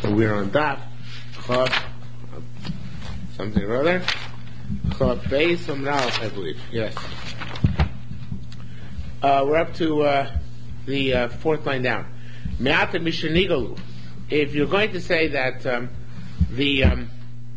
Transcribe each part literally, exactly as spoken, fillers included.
We're on Daf Chaf something or other. Chaf Beis Umralf, I believe. Yes. Uh, we're up to uh, the uh, fourth line down. Me'ata Mishanigalu. If you're going to say that um, the um,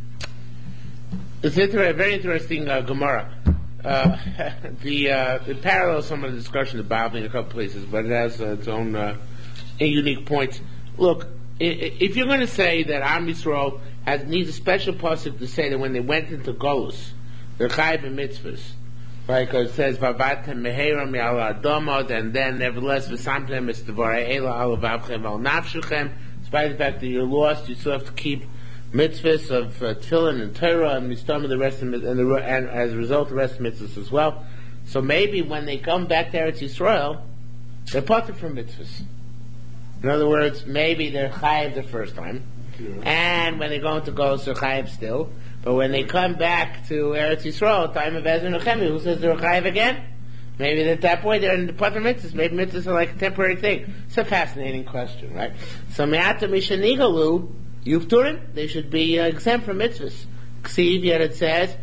it's inter- a very interesting uh, Gemara. Uh, the uh, it parallels some of the discussion about in a couple places, but it has uh, its own uh, unique points. Look, if you're going to say that Am Yisrael has needs a special pasuk to say that when they went into Golus, they're chayiv in mitzvahs, right? Because it says Vavatem meheram yala adomot, and then nevertheless v'samtem es devarei ela alavavchem al nafshechem. Despite the fact that you're lost, you still have to keep mitzvahs of uh, tefillin and Torah and mistam of the rest of it, and, the, and as a result, the rest of mitzvahs as well. So maybe when they come back to Eretz Yisrael, they're parted from mitzvahs. In other words, maybe they're chayiv the first time, yeah. And when they go into Golus, they're chayiv still. But when they come back to Eretz Yisrael, time of Ezra Nehemiah, who says they're chayiv again? Maybe at that point they're in the part of mitzvahs. Maybe mitzvahs are like a temporary thing. It's a fascinating question, right? So me'ata mishanigalu yufturim, they should be uh, exempt from mitzvahs. Ksiv, yet it says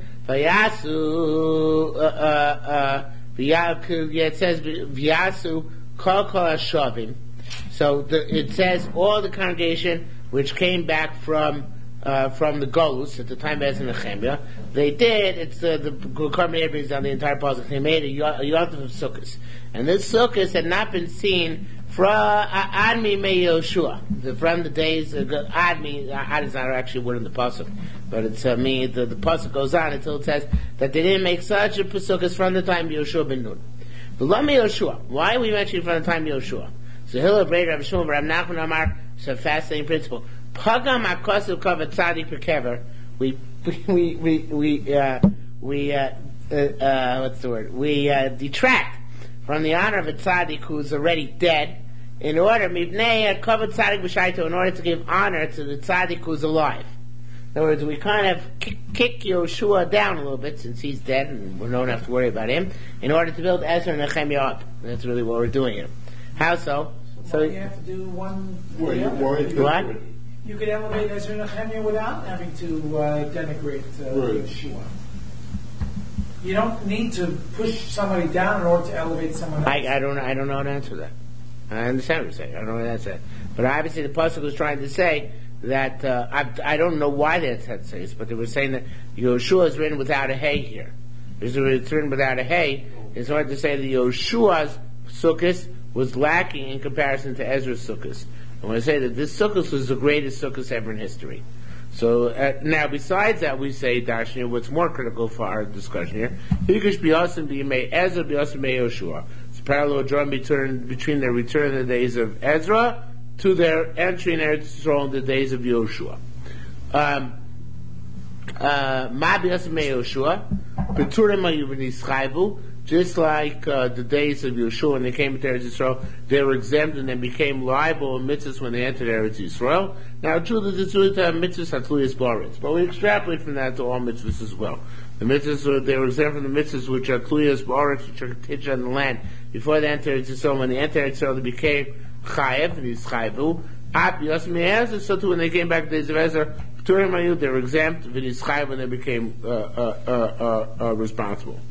vayasu. Uh, uh, uh, yet it says vayasu kol kol hashavim. So the, it says all the congregation which came back from uh, from the Golus at the time of Ezra Nehemiah, they did. It's uh, the Karmei brings down the entire pasuk. They made a yontif of Sukkos, and this Sukkos had not been seen from Admi Me Yoshua, from the days of Admi. Ad is not actually a word in the pasuk, but it's uh, me. The, the pasuk goes on until it says that they didn't make such a Sukkos from the time of Yoshua ben Nun. But Lama Yoshua, why are we mentioning from the time of Yoshua? So Hillel Breder Rav Shmuel Rav Nachman Amar, it's a fascinating principle. Pagam akosu kavat tzadik pekever. We we we we uh, we uh, uh, uh, what's the word? We uh, detract from the honor of a tzaddik who's already dead, in order mivnei kavat tzadik b'shaito, in order to give honor to the tzaddik who's alive. In other words, we kind of kick, kick Yoshua down a little bit since he's dead, and we don't have to worry about him, in order to build Ezra and Nehemiah up. That's really what we're doing here. How so? So you have to do one. Well, you, what? You could elevate Ezra and Nehemiah without having to uh, denigrate uh, right. Yeshua. You don't need to push somebody down in order to elevate someone else. I, I don't. I don't know how to answer that. I understand what you're saying. I don't know how to answer that. But obviously, the pasuk was trying to say that uh, I, I don't know why they had to say this, but they were saying that Yoshua is written without a hey here. It's written without a hey. It's hard to say that Yoshua's sukkahs was lacking in comparison to Ezra's sukkahs. I want to say that this sukkahs was the greatest sukkahs ever in history. So uh, now, besides that, we say Darshani, what's more critical for our discussion here, Hikish biyasim b'yimei Ezra biyasim b'yimei Yoshua. It's a parallel drawn between between their return in the days of Ezra to their entry in Eretz Yisrael in the days of Yoshua. Um, uh, Ma biyasim b'yimei Yoshua, Peturim ayu v'nischayvu. Just like uh, the days of Yeshua when they came to Eretz Yisrael, they were exempt and then became liable in mitzvahs when they entered Eretz Yisrael. Now, truly, this is uh, mitzvahs hatluyas baritz, but we extrapolate from that to all mitzvahs as well. The mitzvahs, they were exempt from the mitzvahs which are hatluyas baritz, which are contingent on the land. Before they entered Eretz Yisrael, when they entered Eretz Yisrael, they became chayev, and he's chayevu. At Yosem Ezra, so too when they came back to the days of Ezra, they were exempt, and he's chayev, and they became uh, uh, uh, uh, uh, responsible.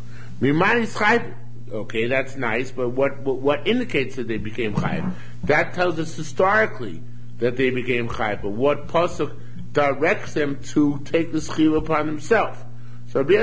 Okay, that's nice, but what, what what indicates that they became chayiv? That tells us historically that they became chayiv. But what pasuk directs them to take the chiyuv upon themselves? So they're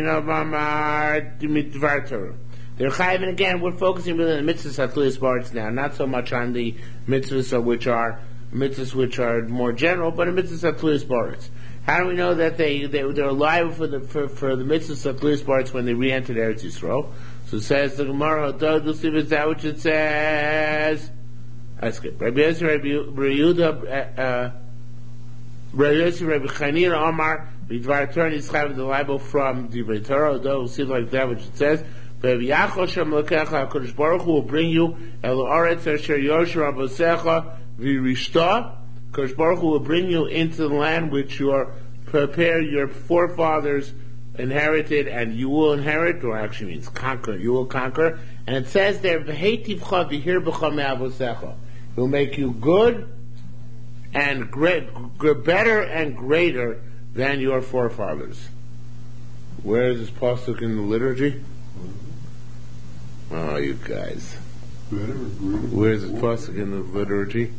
chayiv, and again, we're focusing really on the mitzvahs hatluyas baritz now, not so much on the mitzvahs which are mitzvahs which are more general, but the mitzvahs hatluyas baritz. How do we know that they, they, they're liable for the, for, for the mitzvahs of Hatluyas baritz when they re-entered Eretz Yisrael? So it says, the Gemara, is that which it says? I skip. Rabbi Yossi, Rabbi Yehuda, Rabbi Yossi, Rabbi Chanina, Omar, B'dvar Torah, Yischav, the libel from Divrei Torah, although it seems like that which it says, Rabbi Yachol Shem Lekecha, HaKadosh Baruch Hu will bring you, El Oretz, Asher Yoshua, Abosecha, V'rishta, Kadosh Baruch Hu will bring you into the land which your prepare your forefathers inherited, and you will inherit, or actually means conquer. You will conquer, and it says there, "V'heitivcha v'hir b'cha me'avosecha." He will make you good and great, better and greater than your forefathers. Where is this pasuk in the liturgy? Oh, you guys. Where is this pasuk in the liturgy?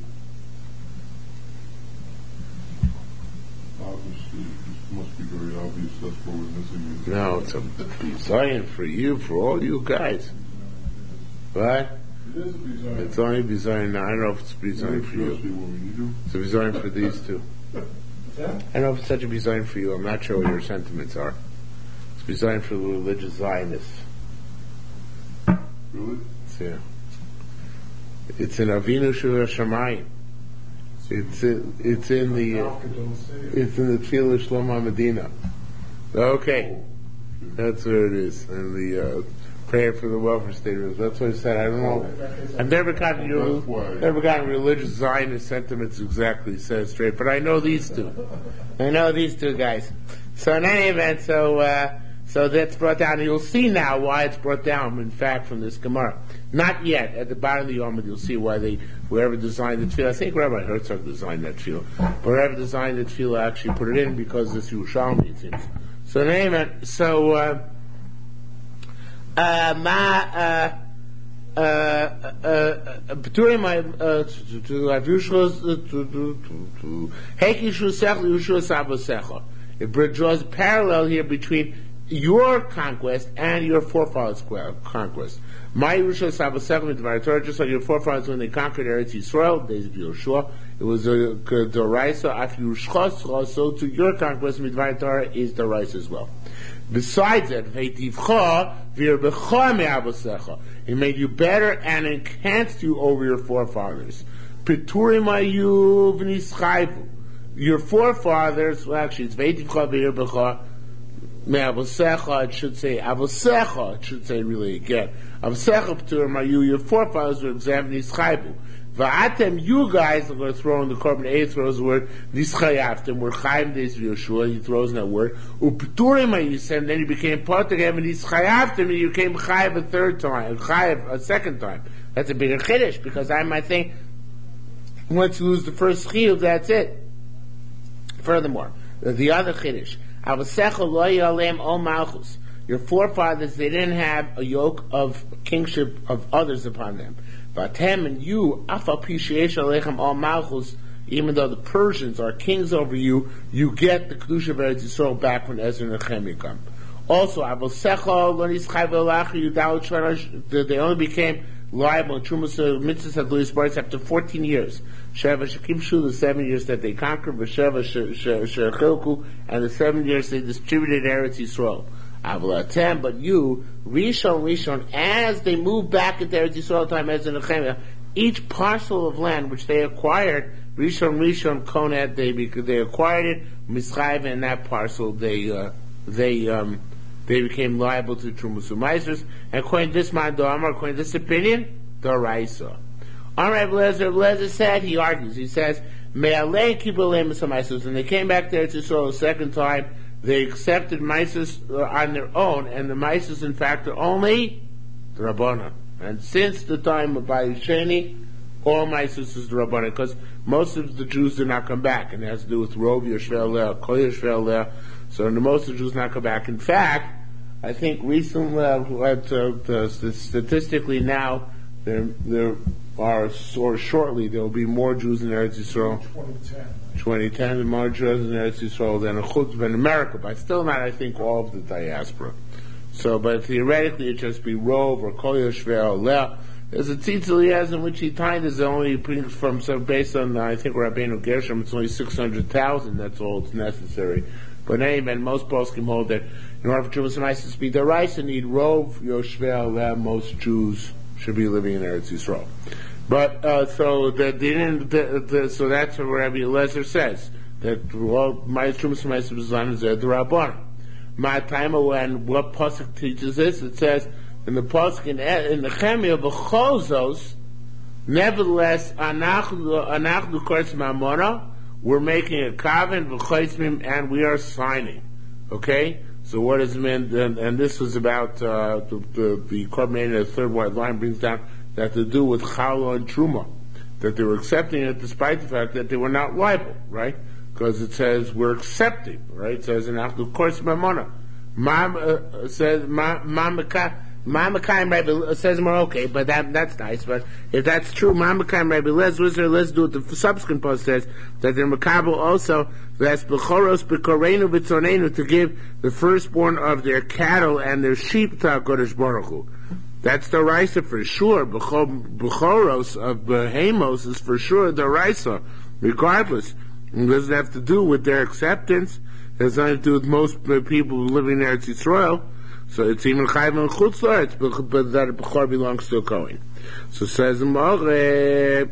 Obviously, this must be very obvious. That's what we're missing. No, it's a bizayon for you, for all you guys. What? It is a bizayon. It's only bizayon. I don't know if it's bizayon for you. It's a bizayon for these two. I don't know if it's such a bizayon for you. I'm not sure what your sentiments are. It's bizayon for the religious Zionists. Really? It's, yeah. It's in Avinu Shel Hashamayim. It's in, it's in the uh, it's in the Tefillah Shlomo Medina. Okay, that's where it is. And the uh, prayer for the welfare state. That's what I said. I don't know. I've never gotten your never gotten religious Zionist sentiments exactly said straight, but I know these two. I know these two guys. So in any event, so uh, so that's brought down. And you'll see now why it's brought down. In fact, from this Gemara. Not yet. At the bottom of the Yom, you'll see why they, whoever designed the tefillah, I think Rabbi Herzog designed that tefillah, but whoever designed the tefillah actually put it in because this Yerushalmi, it seems. So, name it. So, uh, uh, ma, uh, uh, uh, Paturim, uh, to, to, have Yushua, to, to, to, Heki Shusech, Yushua Sabosecha. It draws a parallel here between your conquest and your forefathers' conquest. My Yerusha Sabasechim Dvar Torah, just like your forefathers when they conquered Eretz Yisrael, days of Yehoshua, it was a Doraisa. After Yerushcha, so to your conquest, Midvar Torah is Doraisa as well. Besides that, Veitivcha Virbecha Me'abasecha, He made you better and enhanced you over your forefathers. Piturim Ayu V'Nischayvu. Your forefathers, well, actually, it's Veitivcha Virbecha. Me'avosecha, it should say avosecha, it should say really again. Avosecha p'turim ayu, your forefathers were examined nischayvu. Va'atem, you guys are going to throw in the korban. A throws the word nischayavtem. We're chayim days of Yeshua. He throws in that word. U'p'turim ayu, and then you became part again, and nischayavtem, and you became chayiv a third time, chayiv a second time. That's a bigger chiddush because I might think once you lose the first chiyuv, that's it. Furthermore, the other chiddush. Your forefathers, they didn't have a yoke of kingship of others upon them. But him and you, even though the Persians are kings over you, you get the Kedusha of Eretz Yisrael back when Ezra and Nehemiah come. Also, they only became liable in Trumas Mitzvahs at Louis Baritz after fourteen years. Sheva Shekimshu, the seven years that they conquered, Vesheva Shechilku, and the seven years they distributed Eretz Yisrael. Avlatem, but you, Rishon, Rishon, as they moved back into Eretz Yisrael time as in Nehemiah, each parcel of land which they acquired, Rishon, Rishon, Koned, they they acquired it, Mischayv, and that parcel they uh, they um, they became liable to Trumas Umaisers. And according to this man, according to this opinion, Doraisa. All right, Blazer, Blazer said, he argues, he says, Me'alei kibalei Maisus, and they came back there to Israel a second time, they accepted Maisus on their own, and the Maisus, in fact, are only the Rabbana. And since the time of Bayisheni, all Maisus is the Rabbana, because most of the Jews did not come back, and it has to do with Rov Yishvel Leh, Kol Yishvel Leh, so most of the Jews not come back. In fact, I think recently, uh, uh, statistically now, there, there are, or shortly, there will be more Jews in Eretz Yisrael. twenty ten. twenty ten, more Jews in Eretz Yisrael than a chutzpah in America, but still not, I think, all of the diaspora. So, but theoretically, it just be Rov or Kol Yoshvei Leh. There's a Tzitz Eliezer in which he tied is only from, so based on, I think, Rabbeinu Gershom, it's only six hundred thousand, that's all it's necessary. But anyway, most poskim hold that in order for Trumas Umaisers to be Doraisa, need Rov Yoshvei Leh, most Jews should be living in Eretz Yisrael. But uh, so the, the, the, the so that's what Rabbi Eliezer says that well, my Trumas Umaisers is on the Rabbana. My time when what pasuk teaches this, it says in the pasuk in, in the Nehemiah b'chozos, nevertheless anachnu anachnu kortz mamona, we're making a covenant v'chotzmim and we are signing. Okay. So what does it mean? And, and this was about uh, the the, the korban, the third white line brings down that to do with challah and truma. that they were accepting it despite the fact that they were not liable, right? Because it says we're accepting, right? It says in Achdu Kors Mamona. Mom uh, says Mamaka Mamaka Rabbi says more okay, but that that's nice. But if that's true, Mamaka Rabbi let's let's do it. The subsequent post says that they're makabel also that's bechoros bekorenu b'tzonenu to give the firstborn of their cattle and their sheep to HaKadosh Baruch Hu. That's the Raisa for sure. Bechoros of Behemos is for sure the Raisa, regardless. It doesn't have to do with their acceptance. It has nothing to do with most people living in Eretz Yisrael. So it's even Chayv and Chutz La'aretz, but that Bechor belongs to a Kohen. So says the Moreh,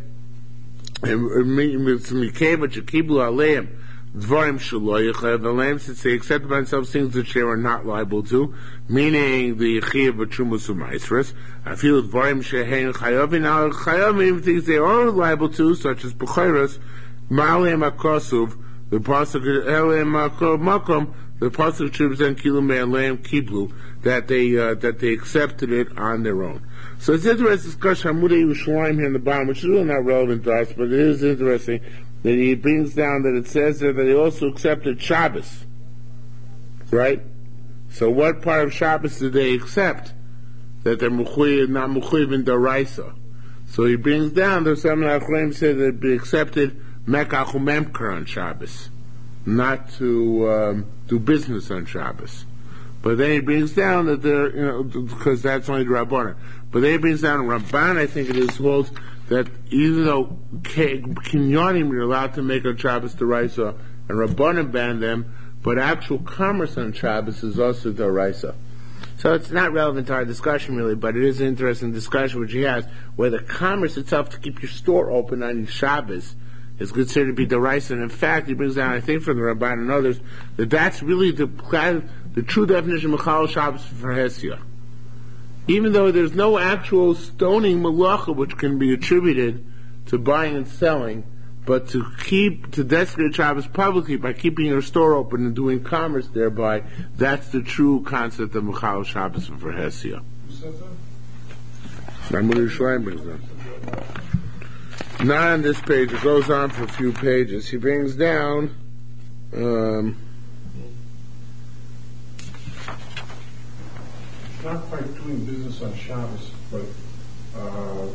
it's Mikeva Chekiblu Aleim, Dvarim Shelo Yechayev Aleim, since they accepted by themselves things that they were not liable to, meaning the Yechayev B'Trumas U'Maisras. I feel Dvarim Shehein Chayovin Al Chayovim, things they are liable to, such as Bechoros, Ma'aleim HaKosuv, the pasuk Aleim Makom, the pasuk tribes and Kilum Aleim Kiblu, that they uh, that they accepted it on their own. So it's interesting to discuss Hamudei Yerushalayim here in the bottom, which is really not relevant to us, but it is interesting that he brings down that it says there that they also accepted Shabbos, right? So what part of Shabbos did they accept? That they're mechuyev, not mechuyev in Daraisa. So he brings down that some Achronim said that they accepted Mekach u'Memker on Shabbos, not to um, do business on Shabbos. But then he brings down that they're, you know, because that's only the Rabbanan. But then he brings down Rabban, I think it is, holds that even though Kinyonim are allowed to make on Shabbos the Raisa, and Rabbanan ban them, but actual commerce on Shabbos is also the Raisa. So it's not relevant to our discussion really, but it is an interesting discussion which he has, where the commerce itself to keep your store open on Shabbos is considered to be the Raisa. And in fact, he brings down, I think from the Rabban and others, that that's really the the true definition of Mechal Shabbos for Hesia. Even though there's no actual stoning malacha which can be attributed to buying and selling, but to keep, to desecrate Shabbos publicly by keeping your store open and doing commerce thereby, that's the true concept of Mechal Shabbos for Hesia. Hamudei Yerushalayim brings that. Not on this page, it goes on for a few pages. He brings down, um, not quite doing business on Shabbos, but uh,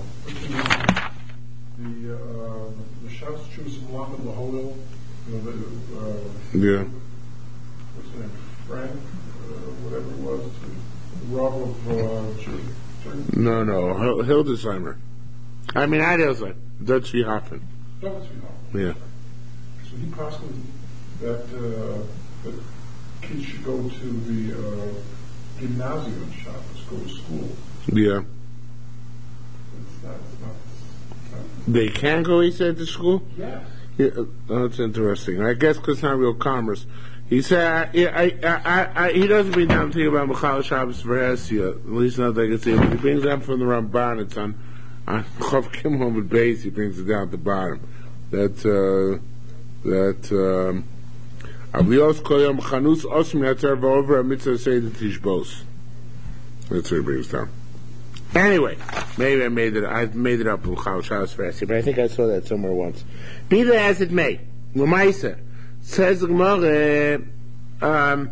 the uh, the Shabbos Jews of Malach and Laholil, you know, the, uh, yeah. What's his name? Frank, uh, whatever it was, the Rob of uh, Church. No, no, Hildesheimer. I mean, I Hildesheimer. Dutch Hoffen. Dutch Hoffen. Yeah. So he postulated that uh, that kids should go to the uh, gymnasium on Shabbos, go to school. Yeah. It's not, it's not, it's not. They can go, he said, to school? Yeah. Yeah, oh, that's interesting. I guess because it's not real commerce. He said, I, I, I, I, he doesn't bring down to about Mechal Shabbos for Hesia, at least not that I can see. But he brings down from the Ramban, it's on, on Chav Kimhom with base, he brings it down at the bottom. That, uh, that, um, Avlios Koyam Chanus Osm Yater over a mitzvah say the Tishbos. That's what he brings down. Anyway, maybe I made it. I made it up with Chal Shabbos for Hesia, but I think I saw that somewhere once. Be that as it may, L'maisa says the Gemara, um,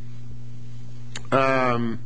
um,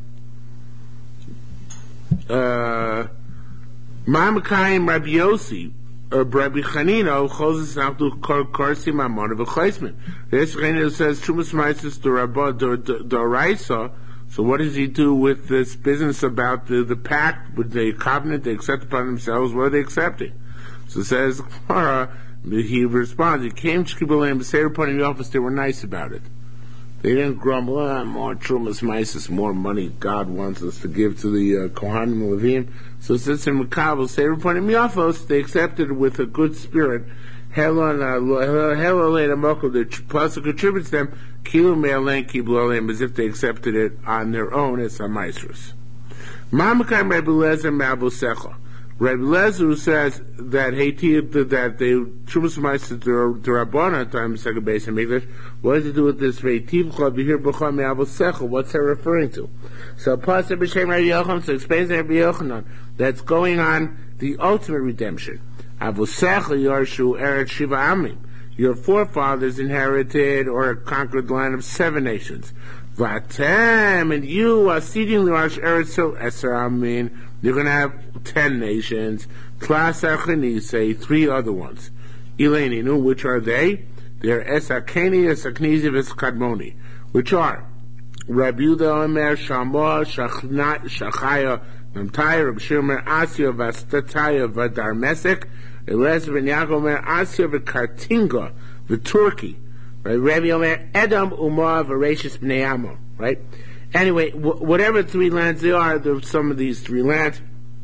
uh, Ma'amakayim Rabbi Yossi. Uh, Rabbi Chanino closes now to Korsi Mamon of a Chleisman. This Chanino says Trumas Maisis to Rabba Doraisa. So what does he do with this business about the, the pact, with the covenant they accept upon themselves? What are they accepting? So it says Gemara, he responds, he came to Kibbutz say upon the office, they were nice about it. They didn't grumble, ah, more Trumas Maisis, more money God wants us to give to the uh, Kohanim and Levim. So since in Makabel, say upon the Miafos, they accepted with a good spirit. Hela Leila Moko, the Pasuk attributes them, Kilu Me'alein Kiblu Aleim, as if they accepted it on their own as a maestros. Ma'amakayim Rebbe Lezer Ma'abu Secha. Rebbe Lezer says that Haiti, that they Trumas Maisis to Rabbana time second base in English. What does it do with this Veitiv Chol B'Hir B'Chol Me'abu Secha? What's that referring to? So Pasuk B'Shem Rabbi Yochanan, so explains Rabbi Yochanan that's going on the ultimate redemption. Avusecha Yarshu Eretz Shiva Amim. Your forefathers inherited or conquered the land of seven nations. Vatem, and you are seeding the Rosh Eretz Eser Amim. You're going to have ten nations. Tlas Archanise, three other ones. Eleninu, which are they? They're Esakeni, Esaknizi, Veskadmoni, which are Rabbi Yehuda Omer, Shama, Shachaya, Namtaya, Rabbi Shimon, Asya, Vastataya, Vadar Mesek, Eliezer ben Yaakov Omer, Asya, Vakartinga, the Turkey, right? Rabbi Omer, Edom, Umar, Varashis, Bnei Amo, right? Anyway, wh- whatever three lands they are, there's some of these three lands.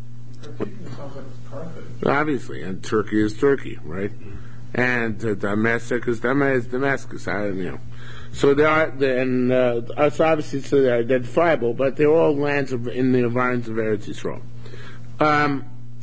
Obviously, and Turkey is Turkey, right? And uh, Damascus is Damascus, Damascus. I don't know. So they are, and uh, it's obviously so they're identifiable, but they're all lands of, in the environs of Eretz Yisrael. Um,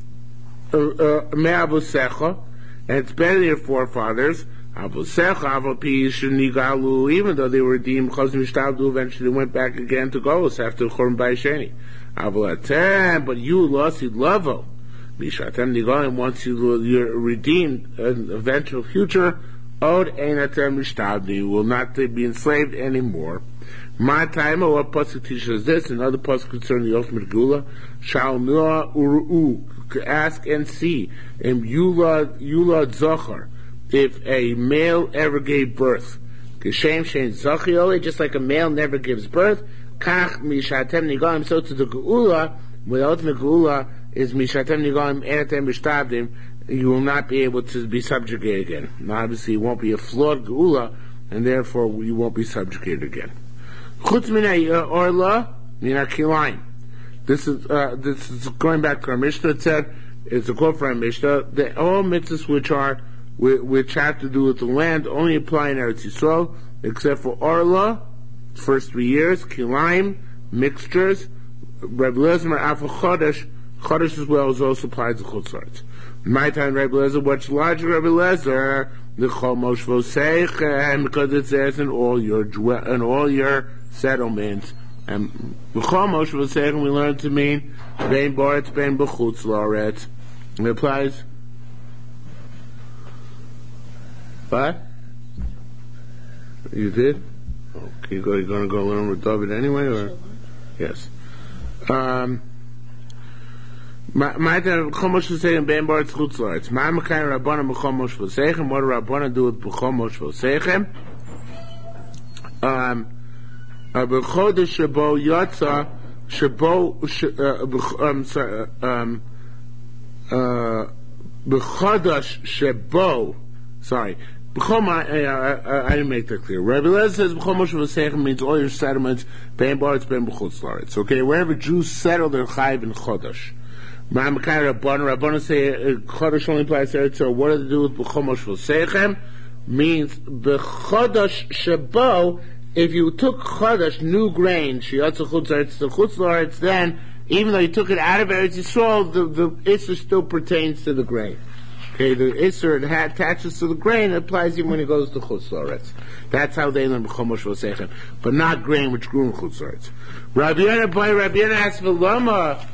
Me'avusecha, and it's better than your forefathers. Avusecha, Avapi, Shenigalu, even though they were redeemed, Chazim Shtavdu, eventually went back again to Golos after Churban Bayesheni. Avulatem, but you lost your Lavo. Mishatem Nigalim, once you, you're redeemed in the eventual future, Od Einatem Mishtavdi, you will not be enslaved anymore. My time, what pasuk teaches this, another pasuk concerning the ultimate Gula, Shal Noah Uru, ask and see, Im Yula, Yula Zochar, if a male ever gave birth. Geshem Shein Zachiole, just like a male never gives birth, Kach Mishatem Nigalim, so to the Geula, the ultimate Geula, is Mishatem Nigalim Enatem Mishtavdim, you will not be able to be subjugated again. Now, obviously, it won't be a flawed Geula, and therefore you won't be subjugated again. Chutz Minay Orla Mina Kilaim. This is uh, this is going back to our Mishnah. It said it's a quote from our Mishnah that all mitzvahs which are which have to do with the land only apply in Eretz Yisrael, except for Orla, first three years, Kilaim, mixtures, Reb Lezer Afa Chodesh. Chodesh as well as also applied to Chutz La'aretz. My time, Rabbi Lezer, what's larger, Rabbi Lezer? The Chol Moshe Vosechem, because it says in all your in all your settlements. And the Chol Moshe Vosechem we learn to mean Bein Boretz, Bein B'chutz La'aretz. It applies. What? You did? Okay, you going to go learn with David anyway, or yes? Um. My time, Chomosh V'Seichem Ben Boretz Chutz La'aretz. Ma Mekayim Rabbana B'Chomosh V'Seichem. What do Rabbana do with B'Chomosh V'Seichem? Um, B'Chodesh Shebo Yatza Shebo. I'm sorry. Um, B'Chodesh Shebo. Sorry. B'Chom. I didn't make that clear. Rabbi Lezer says B'Chomosh V'Seichem means all your settlements. Ben Boretz Ben B'Chutz La'aretz. Okay, wherever Jews settle, they're chayiv in Chodesh. Ma'amakai Rabbana, Rabbana say Chodesh only applies to Eretz. So what does it do with B'chomosh V'Seichem? Means B'chodesh Shebo. If you took Chodesh, new grain, Shiyatza Chutz La'aretz, the Chutz La'aretz, then even though you took it out of Eretz Yisrael, the the Isser still pertains to the grain. Okay, the Isser it attaches to the grain. It applies even when it goes to Chutz La'aretz. That's how they learn B'chomosh V'Seichem, but not grain which grew in Chutz La'aretz. Rabbi Yonah, boy, Rabbi Yonah asks V'lama.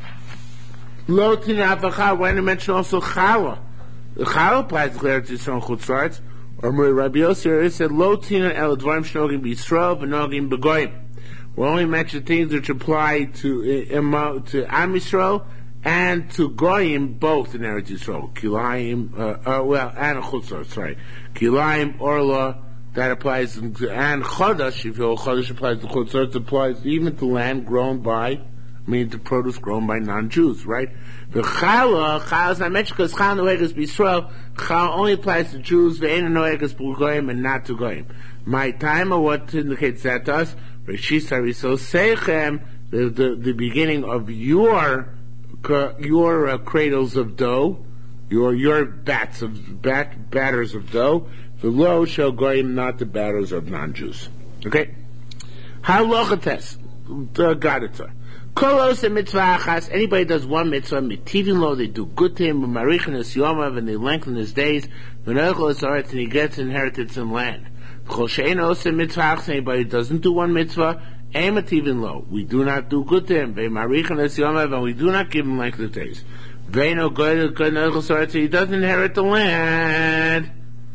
Lotin Avachah, why did I mention also Chala? The Chala applies to Eretz Yisrael Chutz La'aretz. Or Rabbi Yossi said, Lotin El Dvarim Shnogim B'Yisrael V'Nogim B'Goyim. We only mention things which apply to uh, to Am Yisrael and to Goyim both in Eretz Yisrael. Kilayim, uh, uh, well, and Chutz La'aretz, sorry. Kilayim, Orla, that applies, to, and Chodesh, if you Chodesh applies to Chutz La'aretz, applies even to land grown by mean to produce grown by non-Jews, right? The Chala, Chala is not mentioned because Chala Noegas B'Yisrael, Chala only applies to Jews, Ve'ena Noegas B'Goyim, and not to Goyim. My time, or what indicates that to us, Rishis Hariso Seichem, the, the, the beginning of your, your uh, cradles of dough, your, your bats of, bat, batters of dough, the Lo Shel Goyim, not the batters of non-Jews. Okay? Halachates, the Gadita. Kolos and mitzvah achas, anybody does one mitzvah, mitivin lo, they do good to him, marichin es yomav, and they lengthen his days, v'nochel es aretz, and he gets inheritance in land. Chol she'en osem mitzvah achas, anybody who doesn't do one mitzvah, emativin lo, we do not do good to him, ve'marichin es yomav, and we do not give him length of days. Veino good good nechel, he doesn't inherit the land.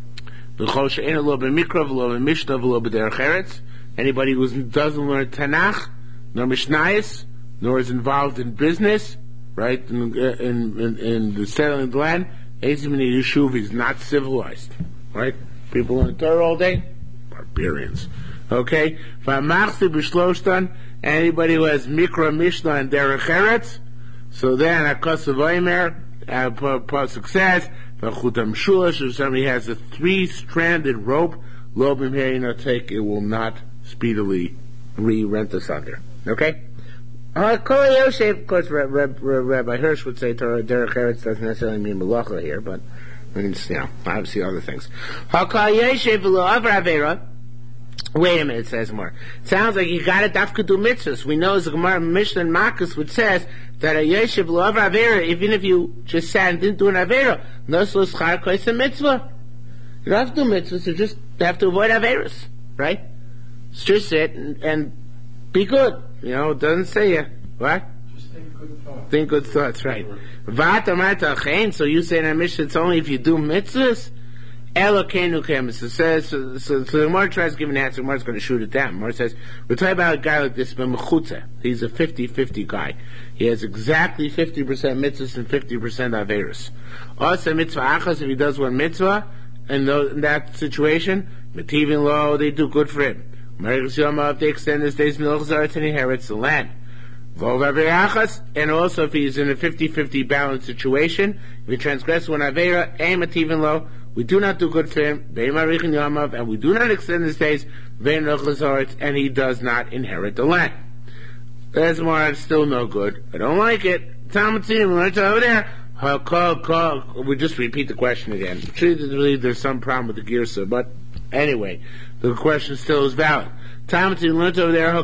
Anybody who doesn't learn Tanakh, nor Mishnayos, nor is involved in business, right, in, in, in, in the settling the land, Yeshuv is not civilized, right? People learn Torah all day, barbarians. Okay? Anybody who has Mikra, Mishnah, and Derech Eretz, so then Akasav Omer, Pasuk says, Vachutam Shulash, if somebody has a three-stranded rope, Lobim Heina take, it will not speedily re-rent us under. Okay? Uh, of course, Rabbi Hirsch would say Torah Derech Eretz doesn't necessarily mean Malacha here, but I mean, you know, obviously other things. Wait a minute, it says more. It sounds like you got to dafka do mitzvahs. We know as the Gemara Mishnah and Makos which says that a yeshiv lo avra avera, even if you just sat and didn't do an avera, nos lo schar kois a mitzvah. You don't have to do mitzvahs, you just have to avoid averas, right? It's just sit and, and be good. You know, it doesn't say you. What? Just think good thoughts. Think good thoughts, right. Vat amata achein, so you say in our Mishnah it's only if you do mitzvahs? Elokeinu kemis. It says, so, so, so the Gemara tries to give an answer, the Gemara's going to shoot it down. The Gemara says, we're talking about a guy like this, but mechutza. He's a fifty-fifty guy. He has exactly fifty percent mitzvahs and fifty percent averis. Also, mitzvah achas, if he does one mitzvah, in, those, in that situation, metivin lo, they do good for him. If they extend his days, milchzaret, and inherits the land. And also if he's in a fifty-fifty balanced situation, if he transgresses one avera, metivin lo, we do not do good for him, and we do not extend his days, and he does not inherit the land. That's more, it's still no good. I don't like it. Talmud we learned over there. We just repeat the question again. I believe there's some problem with the Girsa, but anyway, the question still is valid. Talmud we learned over there.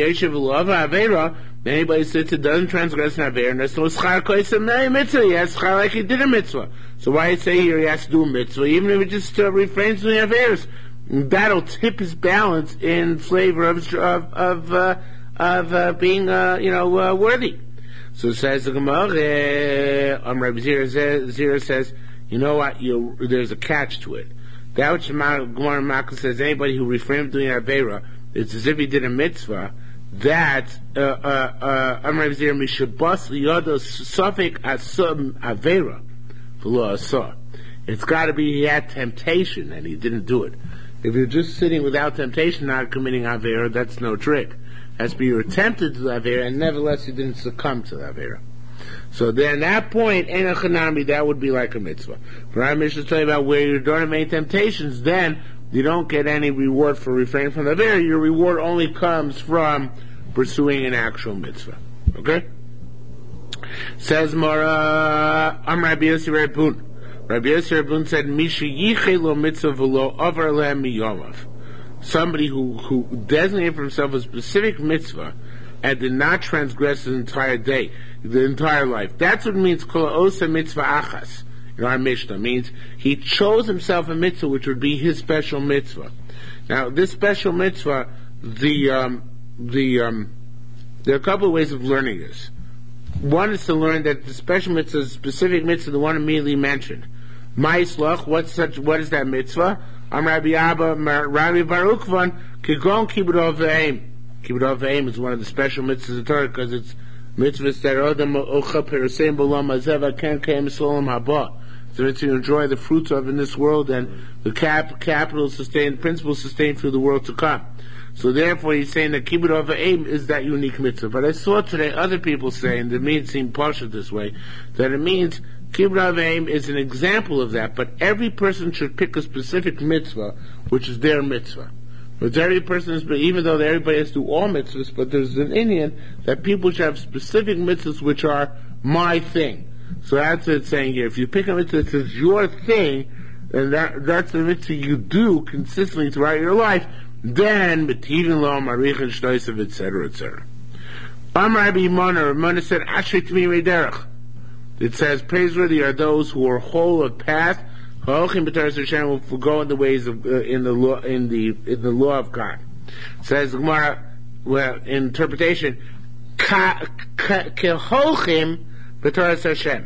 Anybody sits and doesn't transgress an avera, and there's no schar koisem mitzvah. He has schar like he did a mitzvah. So why I say here he has to do a mitzvah, even if it just uh, refrains from the averas? That'll tip his balance in flavor of of of, uh, of uh, being uh, you know uh, worthy. So says the Gemara. Um, Rabbi Zira, Zira says, you know what? You, there's a catch to it. That which Gemara Makos says, anybody who refrains from doing avera, it's as if he did a mitzvah. That uh uh uh Rabbi Zira mishabas liyodos safek asum avera v'lo asah. It's got to be he had temptation and he didn't do it. If you're just sitting without temptation, not committing avera, that's no trick. It has to be you were tempted to the avera and nevertheless you didn't succumb to the avera. So then at that point, ein achanami, that would be like a mitzvah. But our Mishnah is talking about where you don't have any temptations, then you don't get any reward for refraining from the avera. Your reward only comes from pursuing an actual mitzvah. Okay? Says Mara, I'm Rabbi Yossi Rebun. Rabbi Yossi Rebun said, Misha yiche lo mitzvah v'lo avar lehem miyomav. Somebody who, who designated for himself a specific mitzvah and did not transgress his entire day, the entire life. That's what it means, kol osa mitzvah achas. In our Mishnah means he chose himself a mitzvah which would be his special mitzvah. Now, this special mitzvah, the um, the um, there are a couple of ways of learning this. One is to learn that the special mitzvah is a specific mitzvah, the one immediately mentioned. Ma'aslach, what's such? What is that mitzvah? Am Rabbi Abba, Rabbi Baruch van Kigon Kibbutz Ve'im. Kibbutz Ve'im is one of the special mitzvahs of Torah because it's mitzvahs that are them ocha peruseim b'olam hazeh ken keim solam haba. So it's to enjoy the fruits of in this world and the cap, capital sustained, principle sustained through the world to come. So therefore he's saying that Kibbutz Ve'im is that unique mitzvah. But I saw today other people saying, that means seem partial this way, that it means Kibbutz Ve'im is an example of that, but every person should pick a specific mitzvah, which is their mitzvah. But every person is, even though everybody has to do all mitzvahs, but there's an Indian that people should have specific mitzvahs which are my thing. So that's what it's saying here. If you pick a mitzvah that is your thing, and that, that's the mitzvah you do consistently throughout your life, then metivin lo marichin shtoisav, et cetera, et cetera. Am Rabbi Yimon, Ramona said, Ashrei Tmimei Derech. It says, praiseworthy are those who are whole of path, ha'ochim b'Torah Hashem, will go in the ways of uh, in the law in the in the law of God. It says the Gemara, well, interpretation, ka keholchim b'Torah Hashem.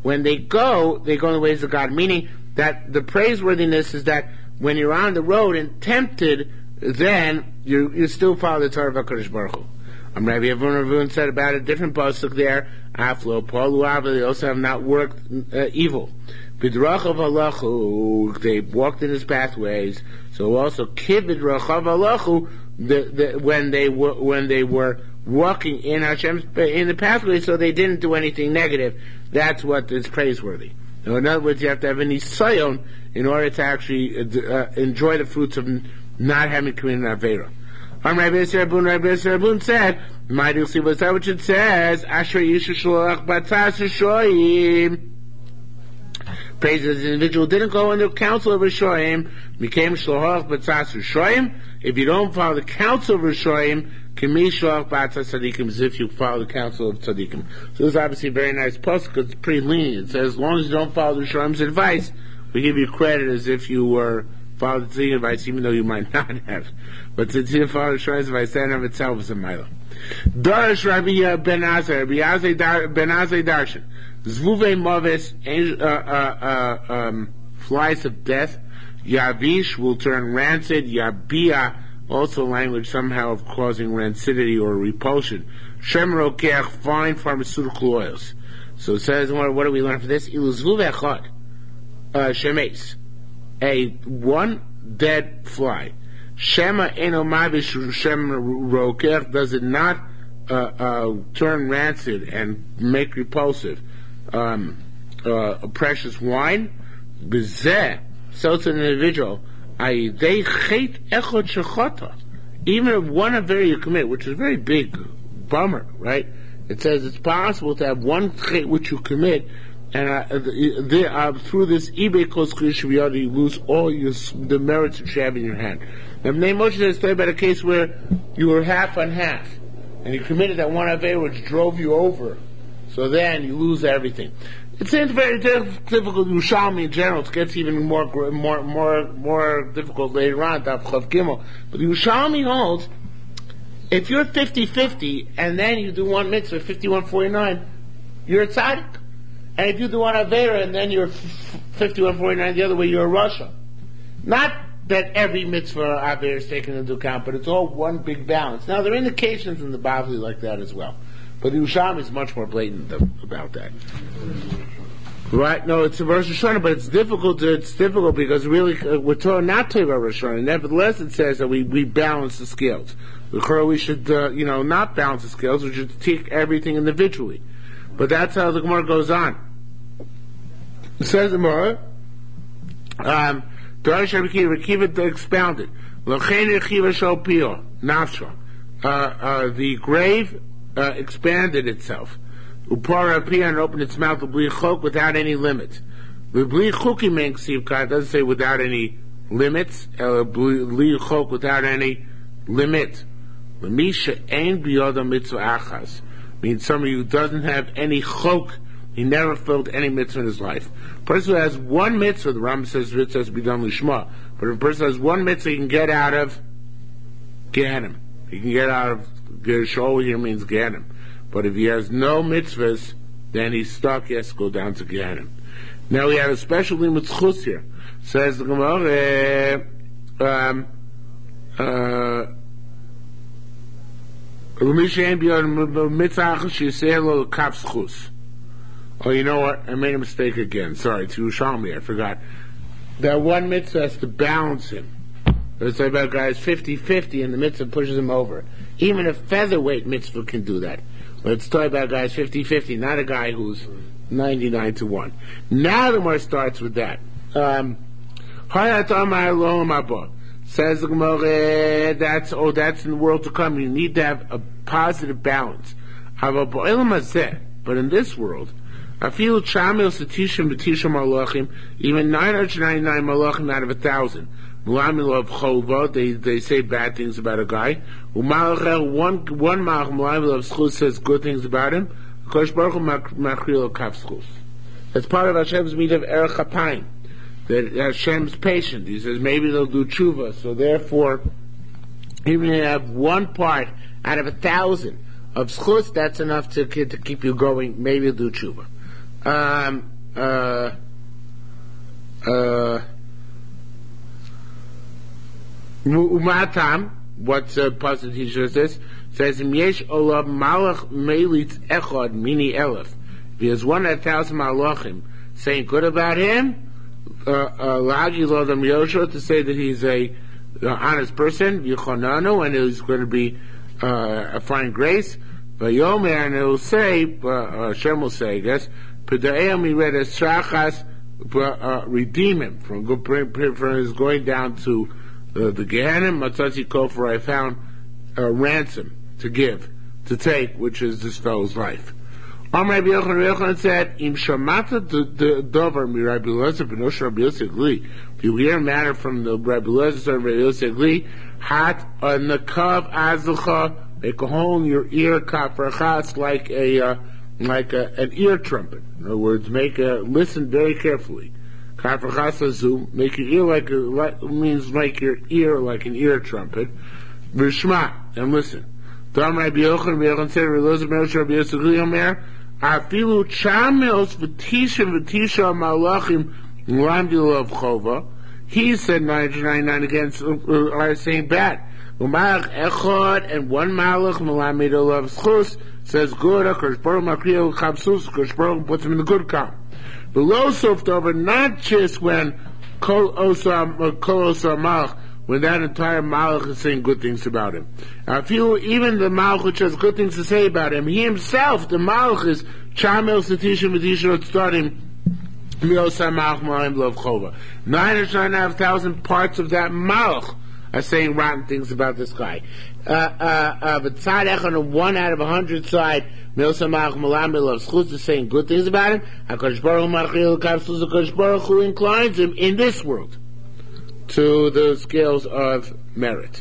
when they go, they go in the ways of God. Meaning that the praiseworthiness is that when you're on the road and tempted, then you you still follow the Torah of HaKadosh Baruch Hu. Um, Rabbi Avon said about a different pasuk there. Aflo Paul they also have not worked uh, evil. Bidrachav Halachu, they walked in his pathways. So also Kibid Rachav Halachu, the, the, when they were when they were walking in Hashem's in the pathway, so they didn't do anything negative. That's what is praiseworthy. Now, in other words, you have to have an isayon in order to actually uh, enjoy the fruits of not having committed an avera. Um, Rabbi Yisrael Rabun, Rabbi Yisrael Rabun said, "My dear, see what's that which it says? Asher Yishu Sholach Batas Rishoyim." Praises the individual didn't go into the council of Rishoyim, became Sholach Batas Rishoyim. If you don't follow the council of Rishoyim, Kimi Sholach Batas Tzadikim, as if you follow the council of Tzadikim. So this is obviously a very nice post because it's pretty lenient. It says, as long as you don't follow the Rishoyim's advice, we give you credit as if you were followed the Tzadikim advice, even though you might not have. But since you didn't follow the Rishoyim's advice, that in of itself is a mila. Darish Rabbi Ben Azai, Rabbi Azai Ben Azai Darshan. Zvuve Moves, uh, uh, uh, um, flies of death. Yavish will turn rancid. Yabia, also language somehow of causing rancidity or repulsion. Shem Rokeach, fine pharmaceutical oils. So it says, what, what do we learn from this? Iluzvuve Echad, Shemes, a one dead fly. Shema Eno Mavish Shem Rokeach, does it not uh, uh, turn rancid and make repulsive um, uh, a precious wine? Bezeh, so it's an individual. Even if one avera you commit, which is a very big bummer, right? It says it's possible to have one chet which you commit, and uh, the, uh, through this eBay close you lose all your, the merits that you have in your hand. Now, Bnei Moshe says about a case where you were half on half, and you committed that one avera which drove you over, so then you lose everything. It seems very difficult. Yerushalmi in general, it gets even more, more, more, more difficult later on. Daf Chav Gimel. But Yerushalmi holds, if you're fifty-fifty and then you do one mitzvah, fifty-one forty-nine, you're a tzaddik. And if you do one avera and then you're fifty-one forty-nine the other way, you're a rasha. Not that every mitzvah avera is taken into account, but it's all one big balance. Now there are indications in the Bavli like that as well. But the Yerushalmi is much more blatant about that. Right? No, it's a Rosh Hashanah, but it's difficult. To, it's difficult because really uh, we're talking not talking about Rosh Hashanah. Nevertheless, it says that we, we balance the scales. We should, uh, you know, not balance the scales. We should take everything individually. But that's how the Gemara goes on. It says the Gemara, um, Darish Rekiva expounded. L'chein Rekiva shal pio nafsho. The grave Uh, expanded itself. Upara apia and opened its mouth bli chok without any limit. The bli chuki menksivka doesn't say without any limits. Bli chok without any limit. Misha ein biyoda mitzvah achas means somebody who doesn't have any chok. He never filled any mitzvah in his life. A person who has one mitzvah, the Rambam says mitzvah has to be done lishma. But if a person has one mitzvah, he can get out of Gehenim. He can get out of Gershol here means Gehenim. But if he has no mitzvahs, then he's stuck, he has to go down to Gehenim. Now we have a special limit chus here. Says the Gemara, um, uh, oh, you know what? I made a mistake again. Sorry, it's Yerushalmi, I forgot. That one mitzvah has to balance him. Let's say about guys fifty-fifty and the mitzvah pushes him over. Even a featherweight mitzvah can do that. Let's talk about guys fifty-fifty, not a guy who's ninety-nine to one. Now the more starts with that. Um, says the Gemara, that's, oh, that's in the world to come. You need to have a positive balance. But in this world, I feel even nine hundred ninety-nine malachim out of a thousand. They they say bad things about a guy. One one malach says good things about him. That's part of Hashem's meat of erech hapayim. That Hashem's patient. He says maybe they'll do tshuva. So therefore, even if you have one part out of a thousand of schus, that's enough to to keep you going. Maybe you'll do tshuva. Um, uh, uh, Umatam, what's uh, Pasuk teaches this? Says, Yesh Olav Malach Melitz Echad Mini Elef. If he has one at a thousand Malachim saying good about him, Lagi Lodam Yosha, to say that he's a uh, honest person, Yechonano, and he's going to be uh, a fine grace. But Yomer, and it will say, uh, Hashem will say, I guess, Peda'em he read as Shachas, uh, redeem him from, from his going down to uh, the Gehenna, Matzatzi Kofer, I found a ransom to give, to take, which is this fellow's life. Am Rabbi Yochanan, Yochanan said, Im Shamata the Dover mi Rabbi Elazar b'nosh Rabbi Yosef Gli. If you hear a matter from the Rabbi Elazar Rabbi Yosef Gli, hat a nakav azulcha, make a hole in your ear, kafrachas, like a uh, like a, an ear trumpet. In other words, make a listen very carefully. Kafrachas azu, make your ear like a like, means make your ear like an ear trumpet. V'shma, and listen. Dam Rabbi Yochanan, Rabbi Yochanan said, Rabbi Elazar b'nosh Rabbi Yosef Gli Omer. Afilu chamels v'tisha v'tisha malachim l'amdil of chova. He said nine ninety-nine against uh, are saying bad. U'malach echad, and one malach melamed olav schus says good. Hakadosh Baruch makriya l'chabsus. Hakadosh Baruch puts him in the good column. Below soft over, not just when kol osam uh, kol osam malach, when that entire malach is saying good things about him. I feel even the malach which has good things to say about him, he himself, the malach is chamel satishim v'tishim starting miosam malach malim love chova. Nine or nine and a half thousand parts of that malach are saying rotten things about this guy. Uh, uh, uh, but side echon, one out of a hundred side, miosam malach malim love schutz is saying good things about him. Hakadosh Baruch Hu kavsus, Hakadosh Baruch Hu inclines him in this world to the scales of merit.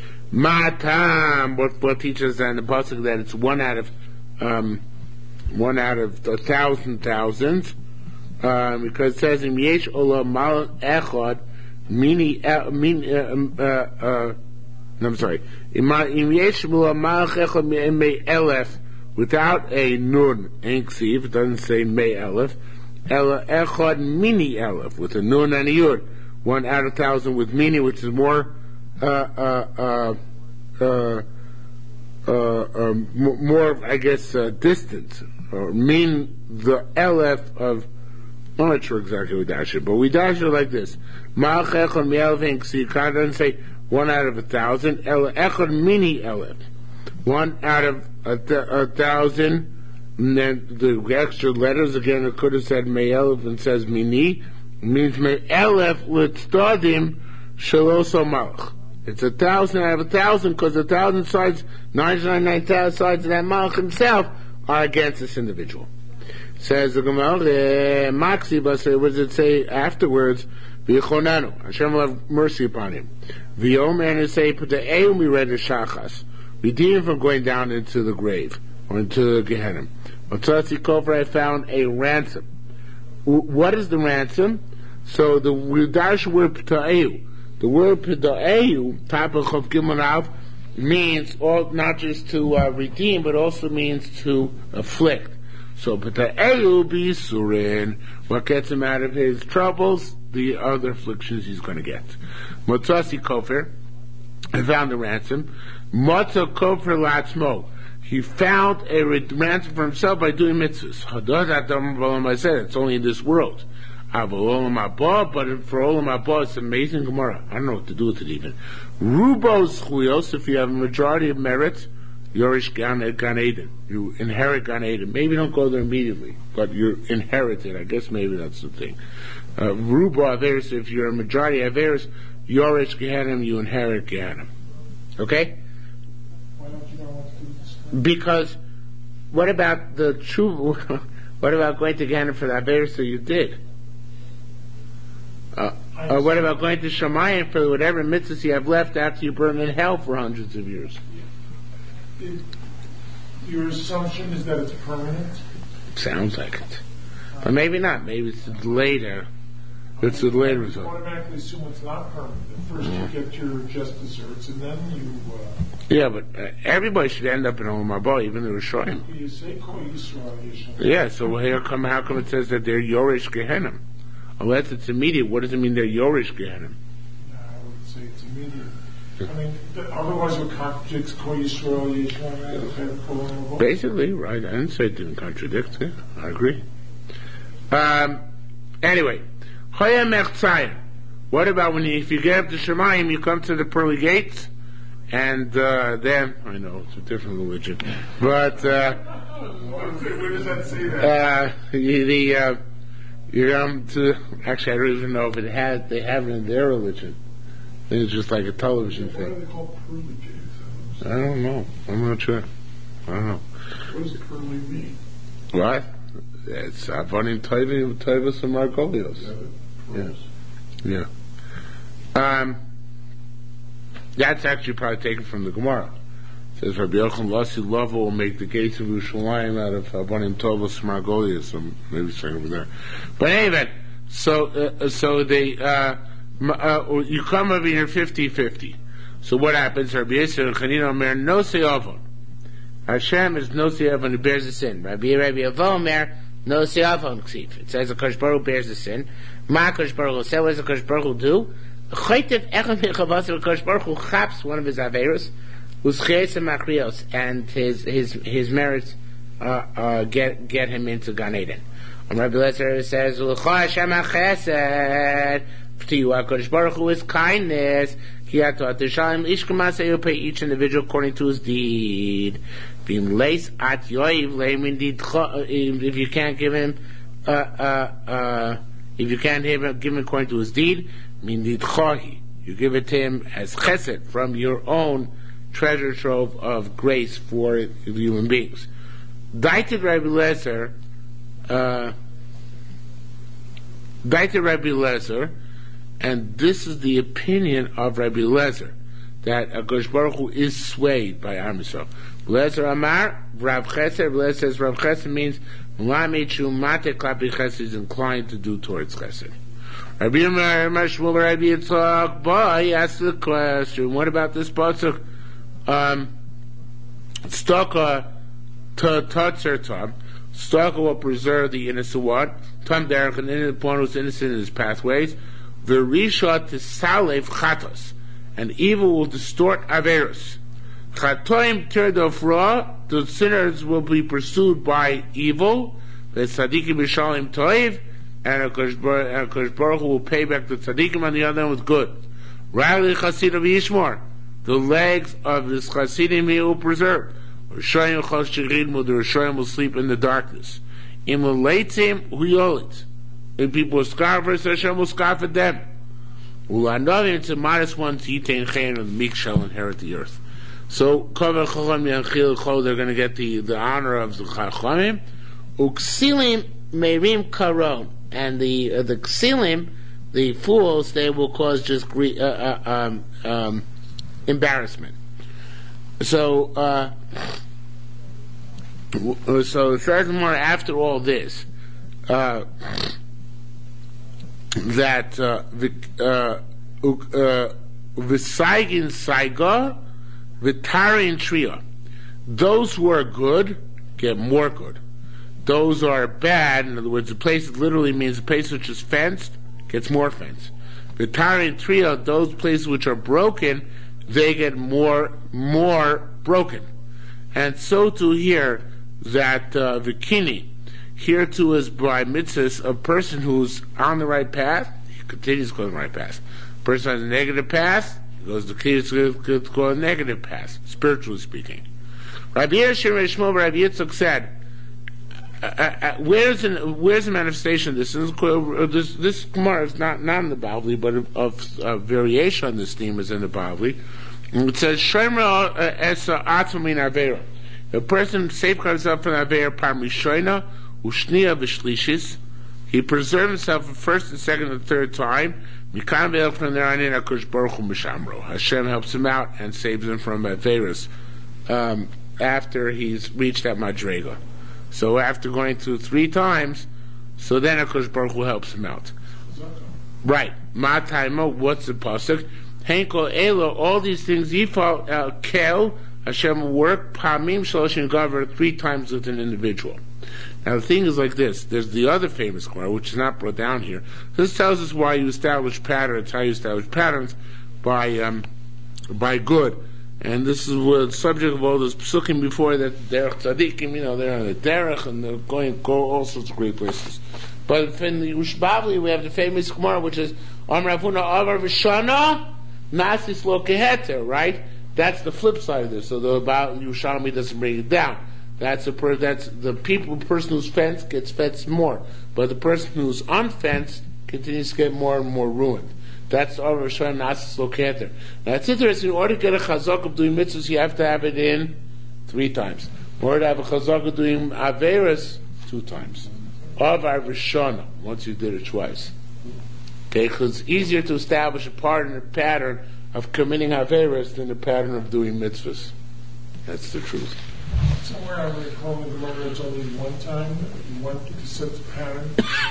Matam, what, what teaches in the pasuk that it's one out of um, one out of a thousand thousands, um, because it says in Yesh Olam Mal Echad Mini Mini. Uh, uh, no, I'm sorry. In Yesh Olam Mal Echad Me Elef, without a nun enksiv, it doesn't say Me Elef. Ela Echad Mini Elef with a nun and a yud. One out of a thousand with mini, which is more, uh, uh, uh, uh, uh, uh, more, I guess, uh, distance, or mean the elef of, I'm not sure exactly what dash it, but we dash it like this. Ma'al chechon mi'elef enksi, doesn't say one out of a thousand, el echon mini elef. One out of a, th- a thousand, and then the extra letters, again, it could have said me'elef and says mini, means me'elef l'tzdadim shaloso malach. It's a thousand out of a thousand, because a thousand sides, ninety-nine thousand sides of that malach himself are against this individual. Says the Gemara, Maxi, but what does it say afterwards? V'yichonanu, Hashem will have mercy upon him. V'yomer, and it say, P'ta'eu mired shachas, redeem him from going down into the grave, or into the Gehenna. Matzatzi kofer, I found a ransom. What is the ransom? So the Darsha word P'ta'eu, the word P'ta'eu, type of Chav Gimel Av, means all, not just to uh, redeem, but also means to afflict. So P'ta'eu b'Yisurin, what gets him out of his troubles, the other afflictions he's going to get. Motzasi Kofer, I found the ransom. Motza Kofer Latzmo, he found a ransom for himself by doing mitzvahs. I said it's only in this world. But for Olam Haba, it's amazing Gemara. I don't know what to do with it even. Rubo's chuyos, if you have a majority of merits, Yorish Gan Eden. You inherit Gan Eden. Maybe don't go there immediately, but you inherit it. I guess maybe that's the thing. Uh, Rubo Averis, if you're a majority of Averis, Yorish Gehenim, you inherit Gehenim. Okay? Why don't you know what to do with this? Because, what about the true, what about going to Gehenna for the Averis that you did? Uh, or what about going to Shamayim for whatever mitzvahs you have left after you burn in hell for hundreds of years? It, your assumption is that it's permanent? Sounds like it. But maybe not. Maybe it's later. It's a later result. Automatically assume it's not permanent. At first you get your just desserts, and then you. Uh, yeah, but uh, everybody should end up in Olam Haba, even the Rishonim. You say Kol Yisrael Yeshua. Yeah, so here come how come it says that they're Yoresh Gehenim? Unless it's immediate, what does it mean they're Yoresh Gehenim? No, I would say it's immediate. I mean, otherwise it contradicts Kol Yisrael Yeshua. Basically, right? I didn't say it didn't contradict. Yeah, I agree. Um. Anyway, Choya Mechtzayim. What about when you, if you get up to Shemayim, you come to the pearly gates, and uh, then I know it's a different religion, but uh, where does that say that? Uh, the uh, you come to actually I don't even know if it has they have it in their religion. I think it's just like a television What thing. are they called pearly gates? I don't know. I'm not sure. I don't know. What does pearly mean? What? It's Avonim Tovim Tovos and Margolios. Yeah. Yeah. Um, that's actually probably taken from the Gemara. It says Rabbi Yochanan Lassi Lava will make the gates of Yerushalayim out of Avonim Tovos and Margolios. So maybe it's over there. But anyway, so uh, so they uh, uh, you come over here fifty-fifty. So what happens? Rabbi Yisrael and Chanina Omer no se avon. Hashem is no se avon who bears the sin. Rabbi Rabbi Avo Omer no se avon ksiv. It says the Kosh Baruch Hu bears the sin. Ma Kosh Baruch Hu said, what does the Kosh Baruch Hu do? Chaytev echem hichavas Kosh Baruch Hu chaps one of his averos, uscheisim makrios, and his his his merits uh, uh, get get him into Gan Eden. And Rabbi Lezer says, L'cha Hashem hachesed. To you, Kosh Baruch Hu is kindness. Ki ato atishalim ishkamasei, you pay each individual according to his deed. Bim leis at yoiv leimin didcha. If you can't give him, uh, uh, uh, if you can't give him, give him according to his deed, min didchahi. You give it to him as chesed from your own treasure trove of grace for human beings. Daited Rabbi Lezer, uh, Daited Rabbi Lezer, and this is the opinion of Rabbi Lezer, that Akash Baruch Hu is swayed by Am Yisrael. Lezer Amar, Rav Chesed, Lezer says Rav Chesed means Mlamechu Mate Klapi Chesed is inclined to do towards Chesed. Rabbi Yomar Mashmul Rabbi Yitzchak, boy, he asked the question, what about this pasuk? Um, Staka Tatzer Tam. Staka will preserve the innocent one. Tam Derech, and innocent one who's innocent in his pathways. V'risha Tisalev Chatos, and evil will distort Averos. Chatoim Tirdofra, the sinners will be pursued by evil. The Tzadikim B'Shalim Toiv, and Akash Baruch Hu will pay back the Tzadikim on the other end with good. Rali Chasidim Yishmor, the legs of this Chasidim he will preserve. Rishoyim Chos Shechidmu, the Rishoyim will sleep in the darkness. Im Leitzim Huyolit. If people scarf us, Hashem will scarf at them. Ulanavim, it's a modest one, Yitain Chayin, and the meek shall inherit the earth. So, Kover Chacham Yanchil Chol, they're going to get the, the honor of the Chachamim. Uksilim Merim Karon, and the uh, the Ksilim, the fools, they will cause just gre- uh, uh, um, um, embarrassment. So, uh, so furthermore, after all this, uh, that uh, V'saygin Saiga, V'tarin Tria. Those who are good get more good. Those who are bad, in other words, the place literally means a place which is fenced gets more fenced. V'tarin Tria, those places which are broken, they get more more broken. And so too here, that uh, Vikini, here too is by mitzvahs, a person who's on the right path, he continues to go on the right path. A person on the negative path, he goes to go on the negative path, spiritually speaking. Rabbi Yishmael Shmuel Rabbi Yitzchak said, uh, uh, where's, an, where's the manifestation of this? This, this Gemara is not, not in the Bavli, but of, of uh, variation on this theme is in the Bavli. It says, Shomer Esa Atzamin Avera. A person safeguards himself from Avera Pam Rishoina, Ushnia Vishlishis. He preserves himself the first and second and third time. Mikan Ve'el from there on in, Akash Baruch Hu Mishamro. Hashem helps him out and saves him from Averas um, after he's reached that Madrega. So after going through three times, so then Akash Baruch Hu helps him out. Right. Ma taima, what's the pasuk? Henko elo, all these things, yifal el kel, Hashem will work, pamim shaloshin gaver, three times with an individual. Now the thing is like this, there's the other famous Gemara, which is not brought down here. This tells us why you establish patterns, how you establish patterns, by um, by good. And this is the subject of all those psukim before, that they're tzaddikim, you know, they're on the derech, and they're going go all sorts of great places. But in the Ushbavli, we have the famous Gemara, which is, Am Ravuna Avar V'Shana, Nasis Lo Keheter, right? That's the flip side of this. So the about Yerushalmi doesn't bring it down. That's the per, that's the people the person who's fenced gets fenced more, but the person who's unfenced continues to get more and more ruined. That's all Rishon Nasis Loketer. Now it's interesting. In order to get a chazak of doing mitzvahs, you have to have it in three times. In order to have a chazak of doing averas, two times. Avar Rishona, once you did it twice. Okay, because it's easier to establish a pattern, a pattern of committing averas than a pattern of doing mitzvahs. That's the truth. Somewhere I recall in the Gemara it's only one time you want to set the pattern.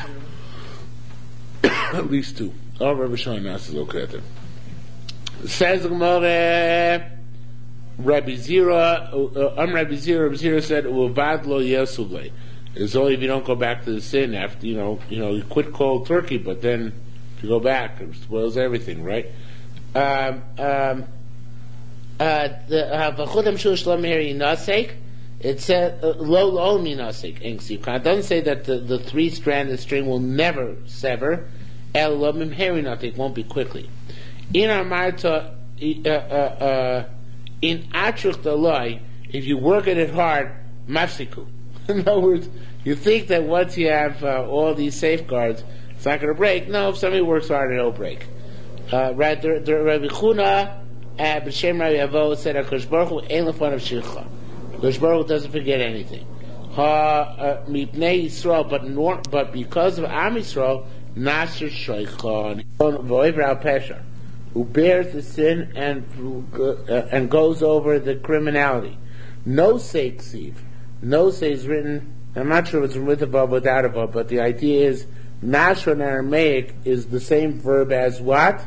At least two. All Rabbi Shimon Nassi Loketer. Says the Gemara, Rabbi Zira, uh, um, Rabbi Zira, Rabbi Zira said, "Uvad lo yesule." It's only if you don't go back to the sin after you know you know you quit cold turkey, but then if you go back, it spoils everything, right? Um, um, uh, the v'chudam shul shlom here yinasek. It said lo lo minasek engsi. It doesn't say that the, the three stranded string will never sever. El lo mimheri, it won't be quickly. In our marta, uh, uh, uh, in atruch daloi, if you work at it hard, mafsiku. In other words, you think that once you have uh, all these safeguards, it's not going to break. No, if somebody works hard, it'll break. Uh, right, the, the Rabbi Chuna, at B'Shem Rabbi Avo said, "Hakadosh Baruch Hu ein lefanav shircha." Hakadosh Baruch Hu doesn't forget anything. Ha mipnei Yisrael, but nor, but because of Am Yisrael, Nasher Shoichon Voiver Al Pesha, who bears the sin and uh, and goes over the criminality. No seiksiv. No say is written. I'm not sure if it's with above or without above, but the idea is Nasher in Aramaic is the same verb as what?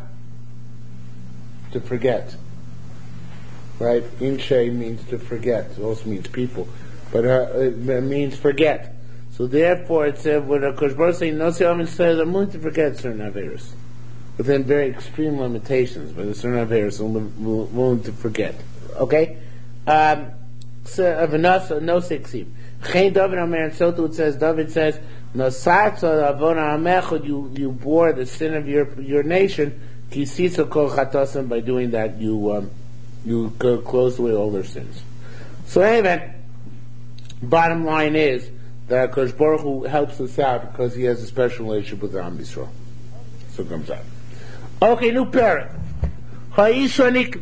To forget. Right? Inshe means to forget. It also means people. But uh, it means forget. So therefore it said, when a Koshbar saying, no say says, I'm willing to forget certain Averis. Within very extreme limitations, but certain Averis I'm willing to forget. Okay? Um, so, uh, no sixteen. Chen David Amer, and so too it says, David says, no satsa avona amechod, you you bore the sin of your your nation, kisisa kol chatosim, by doing that you um, you close away all their sins. So anyway, bottom line is that Kosh Baruch Hu helps us out because he has a special relationship with Am Yisrael. So it comes out. Okay, new parent. Ha'ish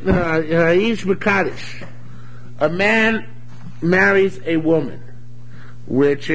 Mekadosh. A man marries a woman, which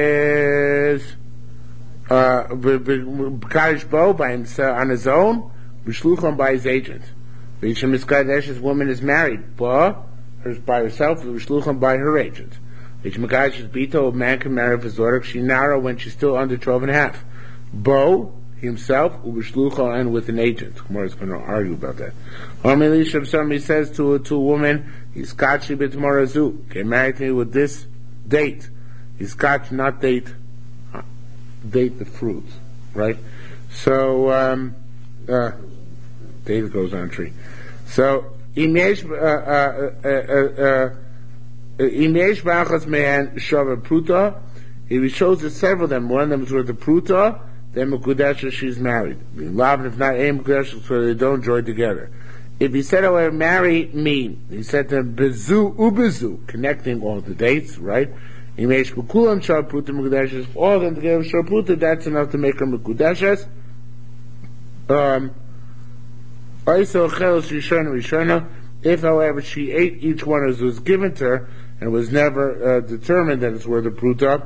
is uh, Mekadosh Bo by himself on his own, B'shluchon by his agent. Ha'ish Mekadosh's woman is married, Bo by herself, B'shluchon by her agent. Ha'ish Mekadosh's Bito, a man can marry his daughter, she narrow when she's still under twelve and a half. Bo himself, Ubishlucha, and with an agent. Gemara is going to argue about that. If somebody says to, to a woman, he's kachi b'tmorazu, get married to me with this date. He's kachi, not date, uh, date the fruit, right? So, um, uh, date goes on tree. So, imesh, uh, uh, uh, imesh b'achas mehan shava pruta, if he shows us several of them, one of them is with the pruta, then Mekudesha, she's married. Love, if not a Mekudesha, so they don't join together. If he said, however, marry me, he said to him, Bezu ubezu, connecting all the dates, right? Imesh Bekulam Shah Pruta Mekudesha, all of them together Shah Pruta, that's enough to make her Mekudesha. Um, Oiso Chelos Rishona Rishona, if, however, she ate each one as was given to her, and was never uh, determined that it's worth a Pruta,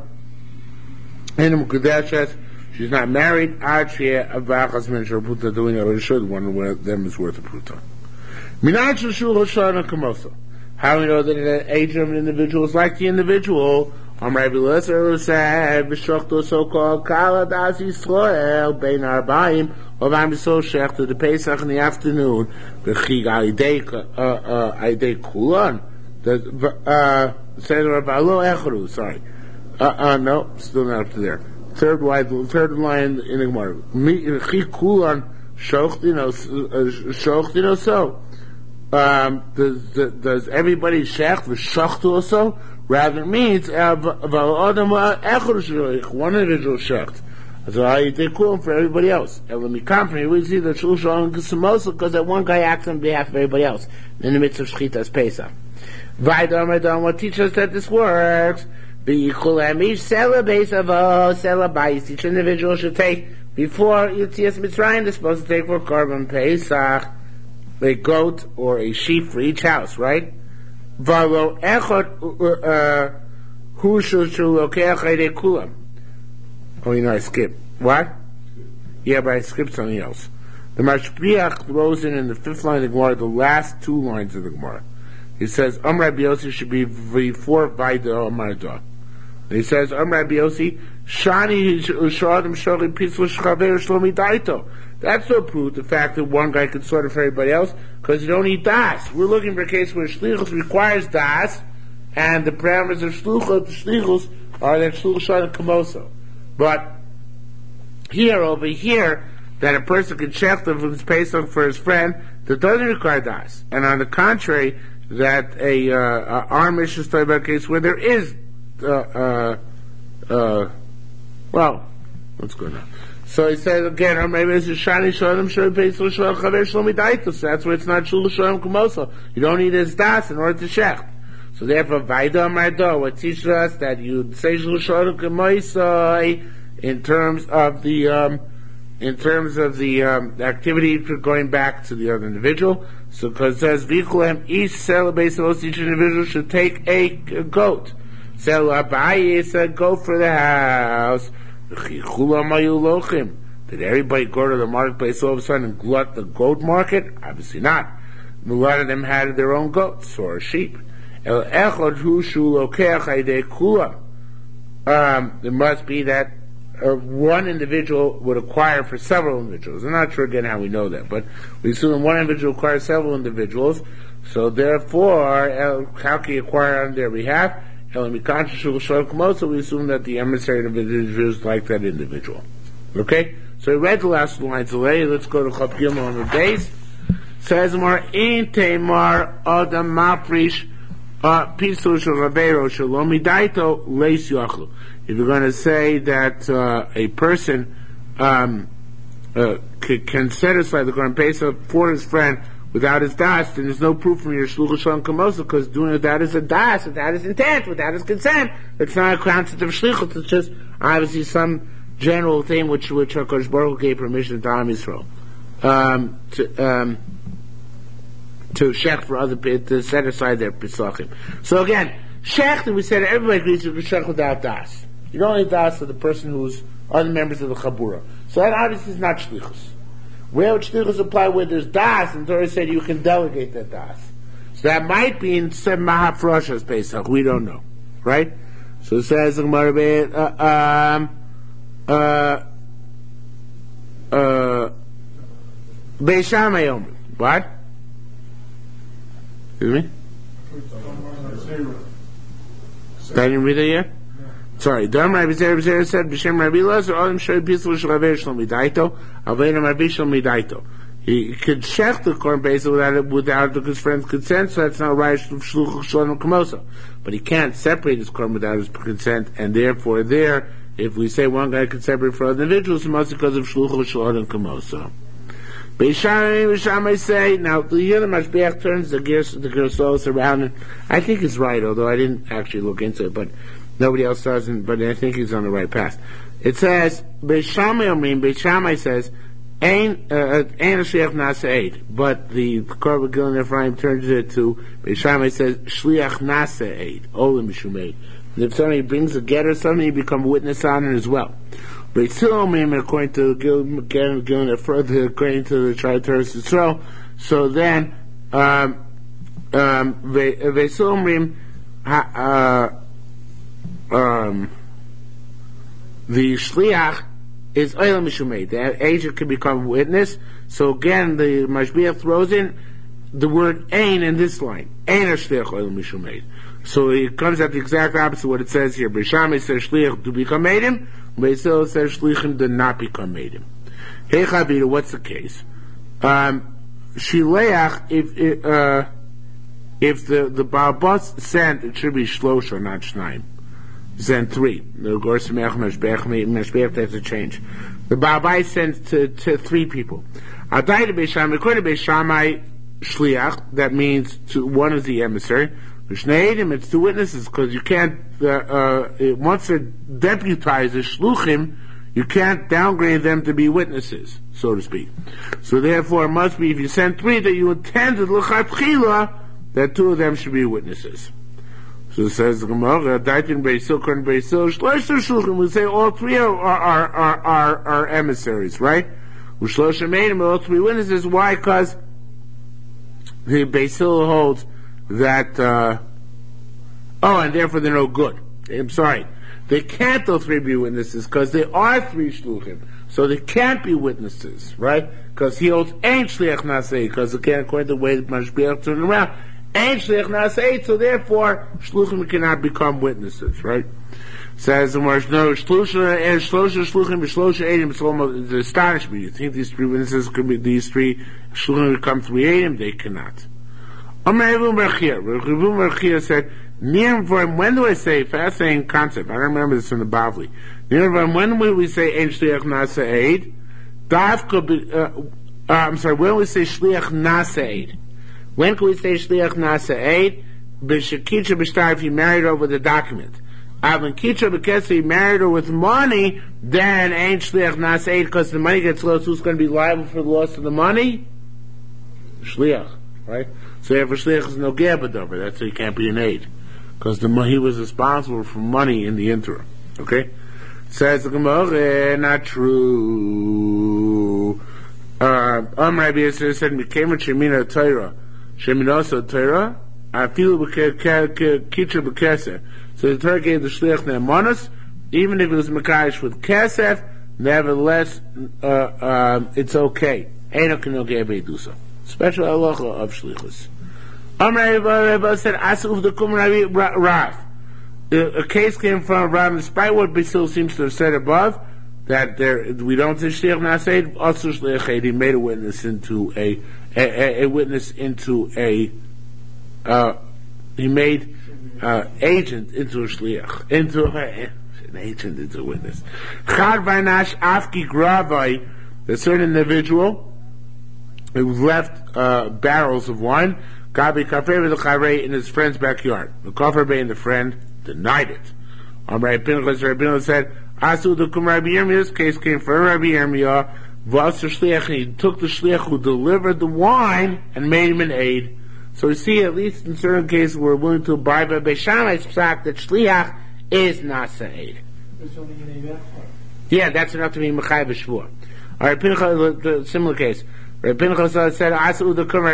and Mekudesha, she's not married. Achia avachas men sharputa doing it should one of them is worth a pruta. Minach shul hoshana kamosa. How do we know that an age of an individual is like the individual? Am Rabbi Lezer said, "B'shokto so called kala das Yisrael bein arbaim of I'm so shech to the Pesach in the afternoon, b'chig aidei aidei kulan, the uh Seder Balo Echru, sorry. Uh, uh, no, still not up to there. Third line, third line in the Gemara. Chi kulan shochtino shochtino so. Um, does, does everybody shech v'shachtu also? Rather, it means one individual shecht. So I take cool for everybody else. And when we come from here, we see that Shul Shalom Samosa because that one guy acts on behalf of everybody else in the midst of Shchitas Pesach. Vaidam Adam, what teaches us that this works? B'yichulem each sela base of a sela bais. Each individual should take before Yitzias Mitzrayim. They're supposed to take for Korban Pesach a goat or a sheep for each house, right? Valo echot hu shul lokeach eidei kulam. Oh, you know, I skipped. What? Yeah, but I skipped something else. The Mashpriach throws in in the fifth line of the Gemara the last two lines of the Gemara. He says, Am Rabbi Yossi should be before Vaida Amar Da. He says, Am Rabbi Yossi, Shani Shadim Sholi Pitzl Shchaver Shlomi Daito. That's no proof, the fact that one guy could sort it for everybody else, because you don't need das. We're looking for a case where Shlichus requires das, and the parameters of Shlichus are that Shlichus Shadim Kamoso. But here, over here, that a person can check the his Pesach for his friend, that doesn't require das. And on the contrary, that a, uh, a our mission is talking about a case where there is, uh, uh, uh, well, what's going on? So he says again, or maybe it's a shani shalom shalom Pesach shalom chaver shalom idaitos. That's where it's not shul shalom kumoso. You don't need his das in order to shech. So therefore, vaida mardo, what teaches us that you say shul shalom kumoso in terms of the um, in terms of the um, activity going back to the other individual. So because it says v'chulam each sell base of each individual should take a, a goat. Sell abayis a goat for the house. Did everybody go to the marketplace all of a sudden and glut the goat market? Obviously not. A lot of them had their own goats or sheep. Um, it must be that uh, one individual would acquire for several individuals. I'm not sure again how we know that, but we assume one individual acquires several individuals, so therefore, uh, how can you acquire on their behalf? So we assume that the emissary of individuals like that individual. Okay? So we read the last lines away. Let's go to Chaf Gimel on the base. Says more in Tamar Adam Maprish Pisul Shel Rabbeiro Shalom Idaito Leis Yochlu. If you're going to say that uh, a person um, uh, c- can set aside the Korban Pesach for his friend without his das, then there's no proof from your shluchus shalom kamosa, because doing it without his das, without his intent, without his consent, it's not a concept of shlichus. It's just obviously some general thing which which HaKadosh Baruch Hu gave permission to Am Yisrael um, to um, to shech for other to set aside their pesachim. So again, shech, we said everybody agrees to shech without das. You don't need das for the person who's other members of the chabura. So that obviously is not shlichus. Where would shlichus apply where there's das, and Torah said you can delegate that das. So that might be in Sem Mahafrosha's Pesach. We don't know, right? So it says uh, um uh uh Beis Shammai Omer. What? Excuse me? I didn't read it yet? Sorry. Dam Rabbi Zera Zera said, B'Shem Rabbi Lazar, Adam Shoi Pislu Shalaver Shalom Midaito, Aveda Rabbi Shalom Midaito. He could shech the Korban Pesach without, without his friend's consent, so that's not right of Shluch Shalom Kamosa. But he can't separate his Korban without his consent, and therefore there, if we say one guy can separate for other individuals, it must be because of Shluch Shalom Kamosa. Beis Shammai, Beis Shammai say, now the other Mashbiach turns the gears, the Gersolos around, and I think he's right, although I didn't actually look into it, but nobody else doesn't, but I think he's on the right path. It says, Beis Shammai Omrim, Beis Shammai says, Ein Ein Shliach Nasa Eid, but the Korban Gilin Ephraim turns it to, Beis Shammai says, Shliach Nasa Eid, Olim Mishum Eid. And if somebody brings a get or something, you become a witness on it as well. But still Omrim, according to Gilin Ephraim, according to the Triteris Yisrael, so then, um, um, Ve'sil Omrim, uh, Um, the shliach is Olam Mishumeid. The agent can become a witness. So again, the Mashbiach throws in the word Ein in this line. Ein Shliach Olam Mishumeid. So it comes out the exact opposite of what it says here. Beishamai says Shliach to become Eidim. Beisil says Shlichim to not become Eidim. Hey Chavira, what's the case? Um, Shileach, if, uh, if the, the Ba'abas sent, it should be Shlosha, not Shnaim. Sent three. The Gor Sameach Mashbech, Mashbech, that's a change. The Ba'abai sent to, to three people. Adai to Beishamai, according to Beishamai, Shliach, that means to, one is the emissary. V'shnei it's two witnesses, because you can't, uh, uh, once they're deputized as Shluchim, you can't downgrade them to be witnesses, so to speak. So therefore, it must be, if you send three, that you intended l'chatchila, that two of them should be witnesses. So it says the Gemara, Daitin Beisil, Kern Beisil, Shlosh Shluchim, we say all three are, are, are, are, are emissaries, right? U'shlosh Ameinim, all three witnesses. Why? Because the Beisil holds that, uh, oh, and therefore they're no good. I'm sorry. They can't, all three, be witnesses, because there are three shluchim. So they can't be witnesses, right? Because he holds ain't shliach nasei, because again, according to the way that Mashbiach turned around, ain't shliach nasei, so therefore, shluchim cannot become witnesses, right? Says the Marsh, no, shlosha and shlosha shluchim, shlosha eidim, it's almost, it's astonishment. You think these three witnesses could be, these three shluchim become three eidim? They cannot. Amar Rebu Merchia, Rebu Merchia said, Nirvim, when do I say, fascinating concept, I don't remember this in the Bavli. Nirvim, when will we say Ein Shliach Nasa Eid? Dav could be, uh, uh, I'm sorry, when will we say Shliach Nasa Eid? When can we say Shliach Nasa Eid? B'shekitcha b'shtar, if he married her with a document. Uh, when Kitcha b'ketza, he married her with money, then Ein Shliach Nasa Eid, because the money gets lost, who's going to be liable for the loss of the money? Shliach, right? So if a Shliach is no Gebadover, that's why he can't be an aid. Because the he was responsible for money in the interim. Okay? Says the Gemara, not true. Uh, Am Rabbi Yisrael said, "Became a Shemina Torah, Sheminosa Torah. I feel kitcher b'kesef." So the Torah gave the shliach ne'emanos, even if it was mekadosh with kesef. Nevertheless, uh, uh, it's okay. Eino kenogeh beidusa. Special halacha of shlichus. Amar Rabbi said, "Asuf the kum Rabbi Rav." A case came from Rav, despite what Basil seems to have said above, that there we don't say shliach naseid. Also shliach, he made a witness into a a, a witness into a uh, he made uh, agent into a shliach, into a, an agent into a witness. Chad vaynash afki gravai, a certain individual who left uh, barrels of wine. Gabi kafei with the charei in his friend's backyard. The kafir and the friend denied it. Amar Pinchas, Rabbi Pinchas said, "Asu the kum Rabbi Yirmiyah." This case came from Rabbi Yirmiyah. V'aser shliach, he took the shliach who delivered the wine and made him an aid. So we see, at least in certain cases, we're willing to abide by Beis Shammai's psak that shliach is nasa aid. Yeah, that's enough to be mechai b'shvua. All right, Pinchas, the similar case. Rabbi Pinchas said, "Asu the kum."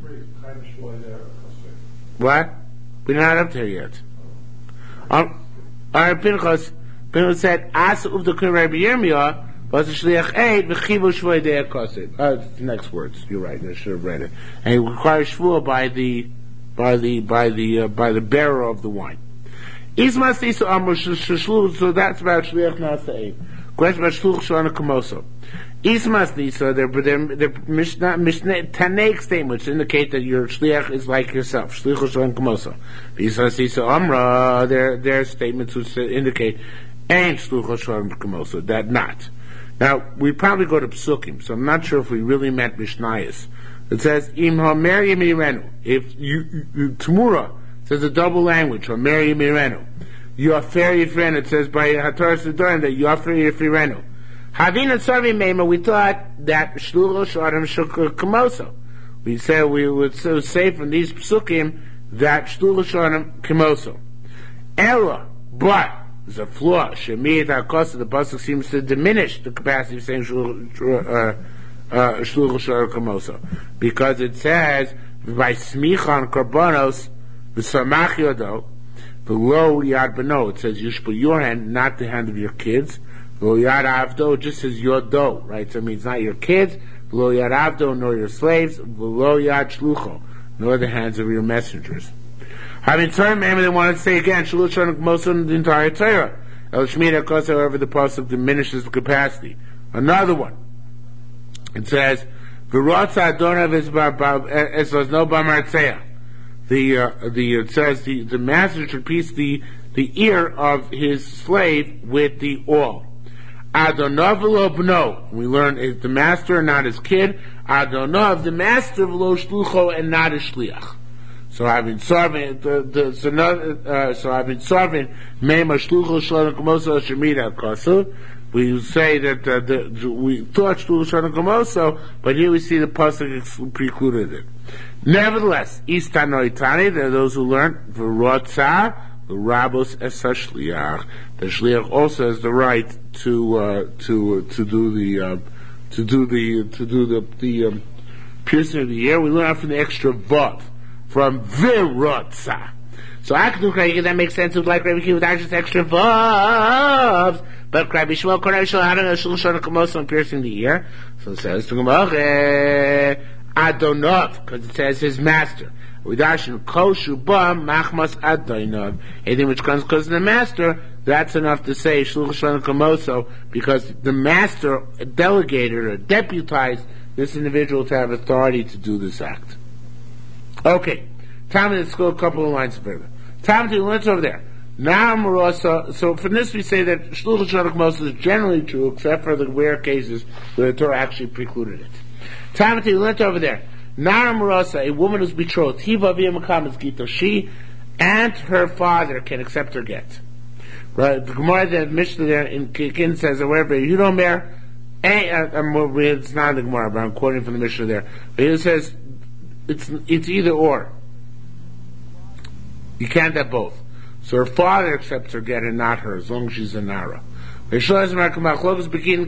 What? We're not up there yet. Um, all right, Pinchas. Pinchas said, "Asa uf the kum Rabbi Yirmiyah was a shliach eid v'chivu shvua de'er kosid." Uh, next words. You're right. I should have read it. And he requires shvua by the, by the, by the, uh, by the bearer of the wine. Ismas isu amur sheshlu. So that's about shliach nasa eid. Question about shluch shana kamoso. Ismas nisa. They're they're they're mishnah mishnah tanaic statements indicate that your shliach is like yourself. Shliach shana kamoso. Ismas isu amra. They're they're statements which indicate and shluch shana kamoso. That not. Now, we probably go to Psukim, so I'm not sure if we really meant Mishnayos. It says, Im ha-mer yimirenu. If you, you Tamura says a double language, ha-mer yimirenu. You are fair yifrenu. It says by HaTorah Sidorim that you are fair yifrenu. Havina Tzavi Meima, we thought that Shluch Shodim Shukr Kamoso. We said, we would so say from these Psukim that Shluch Shodim Kamoso. Ella, but, there's a flaw. Shemiyat HaKosa, the pasuk seems to diminish the capacity of saying Shluch Shor Kamoso, because it says by Smicha on Karbonos v'Samach Yodo v'Lo Yad Beno. It says you should put your hand, not the hand of your kids. Lo yad avdo just says yodo, right? So it means not your kids. Lo yad avdo, nor your slaves. Lo yad shlucho, nor the hands of your messengers. Having turned, maybe they want to say again, shalushon most of the entire Torah. El Shmira, because however the pasuk diminishes the capacity. Another one. It says, "V'rotza adonav es no b'martzeah." The uh, the it says the the master should piece the the ear of his slave with the awl. Adonav lo bno. We learn is the master, not his kid. Adonav, the master, lo shlucho, and not his shliach. So I've been serving the the so, not, uh, so I've been serving mema shlucho shlon komoso shemida kasu. We say that uh, the, we thought shlucho shlon komoso, but here we see the pasuk precluded it. Nevertheless, istanoitani, there are those who learn v'rotza the rabos esashliach. The shliach also has the right to uh, to uh, to do the uh, to do the to do the the um, piercing of the ear. We learn out from the extra vav from virotza. So Akdu that makes sense of like Rabbi Kiva without just extra vavs. But Rabbi Shmuel Korav Shal Haran Shul Shon Kamoson piercing the ear. So it says to Gemara Adonov, because it says his master. Udashin koshu bam machmas adonov. Anything which comes because of the master, that's enough to say shluch shon kamoso, because the master delegated or deputized this individual to have authority to do this act. Okay, Tom, let's go a couple of lines further. Tom, let's over there. Now, Marosa, so from this we say that shluch shon kamoso is generally true, except for the rare cases where the Torah actually precluded it. Tom, we learned over there. Nara Marasa, a woman who's betrothed, Hiva via Makam is Gita, she and her father can accept her get. Right? The Gemara, the Mishnah there in Kikin says, or wherever, you don't bear, it's not the Gemara, but I'm quoting from the Mishnah there. But it says, it's, it's either or. You can't have both. So her father accepts her get and not her, as long as she's a Nara. Machlokas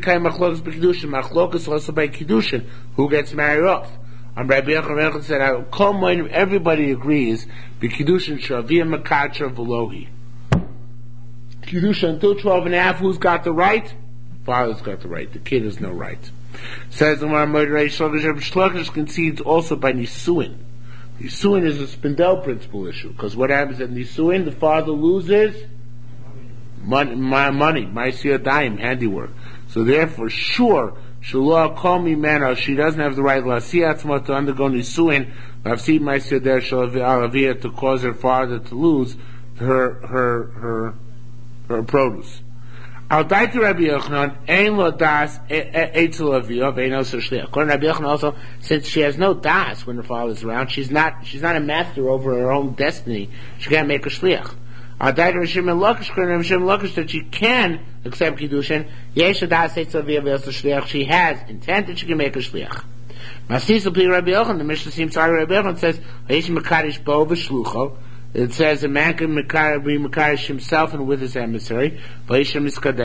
also by Kiddushin, who gets married off. And Rabbi Yochanan said, everybody agrees, Kiddushin Shavia Makacha Velohi. Kiddushin until twelve and a half, who's got the right? Father's got the right, the kid has no right. Says the Shlokish concedes also by Nisuin. Nisuin is a Spindel principle issue, because what happens at Nisuin, the father loses money, my money, my dime, handiwork. So therefore, sure, Shalom call me manna, she doesn't have the right Lasiatzma to undergo Nisuin, Lafsid my der Shalavia to cause her father to lose her her her her produce. Al daiti Rabbi Yochanan, ein lo das eitzel aviyah ve'ein oser shliach. According to Rabbi Yochanan also, since she has no das when her father's around, she's not she's not a master over her own destiny. She can't make a shliach. Al daiti Rabbi Shimon Lakish, according to Rabbi Shimon Lakish, that she can accept kiddushin. Yesh das eitzel aviyah ve'oser shliach. She has intent that she can make a shliach. Masisel pi Rabbi Yochanan, the Mishnah seems sorry. Rabbi Yochanan says, Yesh mekadish bo v'shlucho. It says a man can be Mekarish himself and with his emissary. So it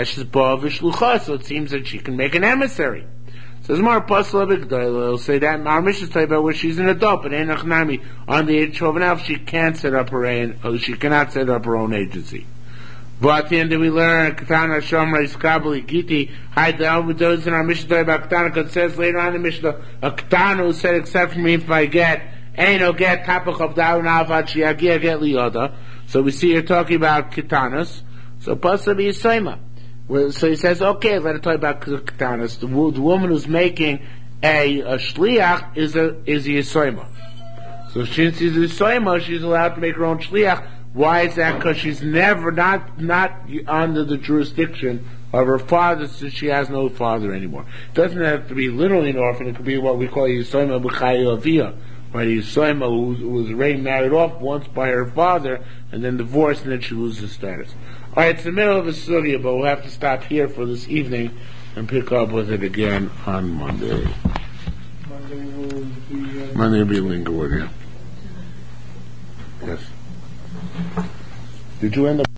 seems that she can make an emissary. So there's more apostle of It'll say that our mission talking about where she's an adult, but in Achnami, on the age of twelve and a half, she can't set up her own, she cannot set up her own agency. But at the end we learn Katana Shomra Iskabali Giti, Hi down with those in our mission talking about Katana, because it says later on in the mission, a Katana who said, except for me if I get Eino get tapach of down avad shiagia get liyoda. So we see you're talking about kitanas. So possibly yisoima. So he says, okay, let us talk about kitanas. The, the woman who's making a, a shliach is a is a yisoima. So since she's a yisoima, she's allowed to make her own shliach. Why is that? Because she's never not not under the jurisdiction of her father, since she has no father anymore. It doesn't have to be literally an orphan. It could be what we call yisoima b'chayi aviyah. Right, Yisrael who was already married off once by her father, and then divorced, and then she loses status. All right, it's the middle of the sugya, but we'll have to stop here for this evening and pick up with it again on Monday. Monday will be. Uh, Monday will be Lingerwood, yeah. Yes. Did you end up?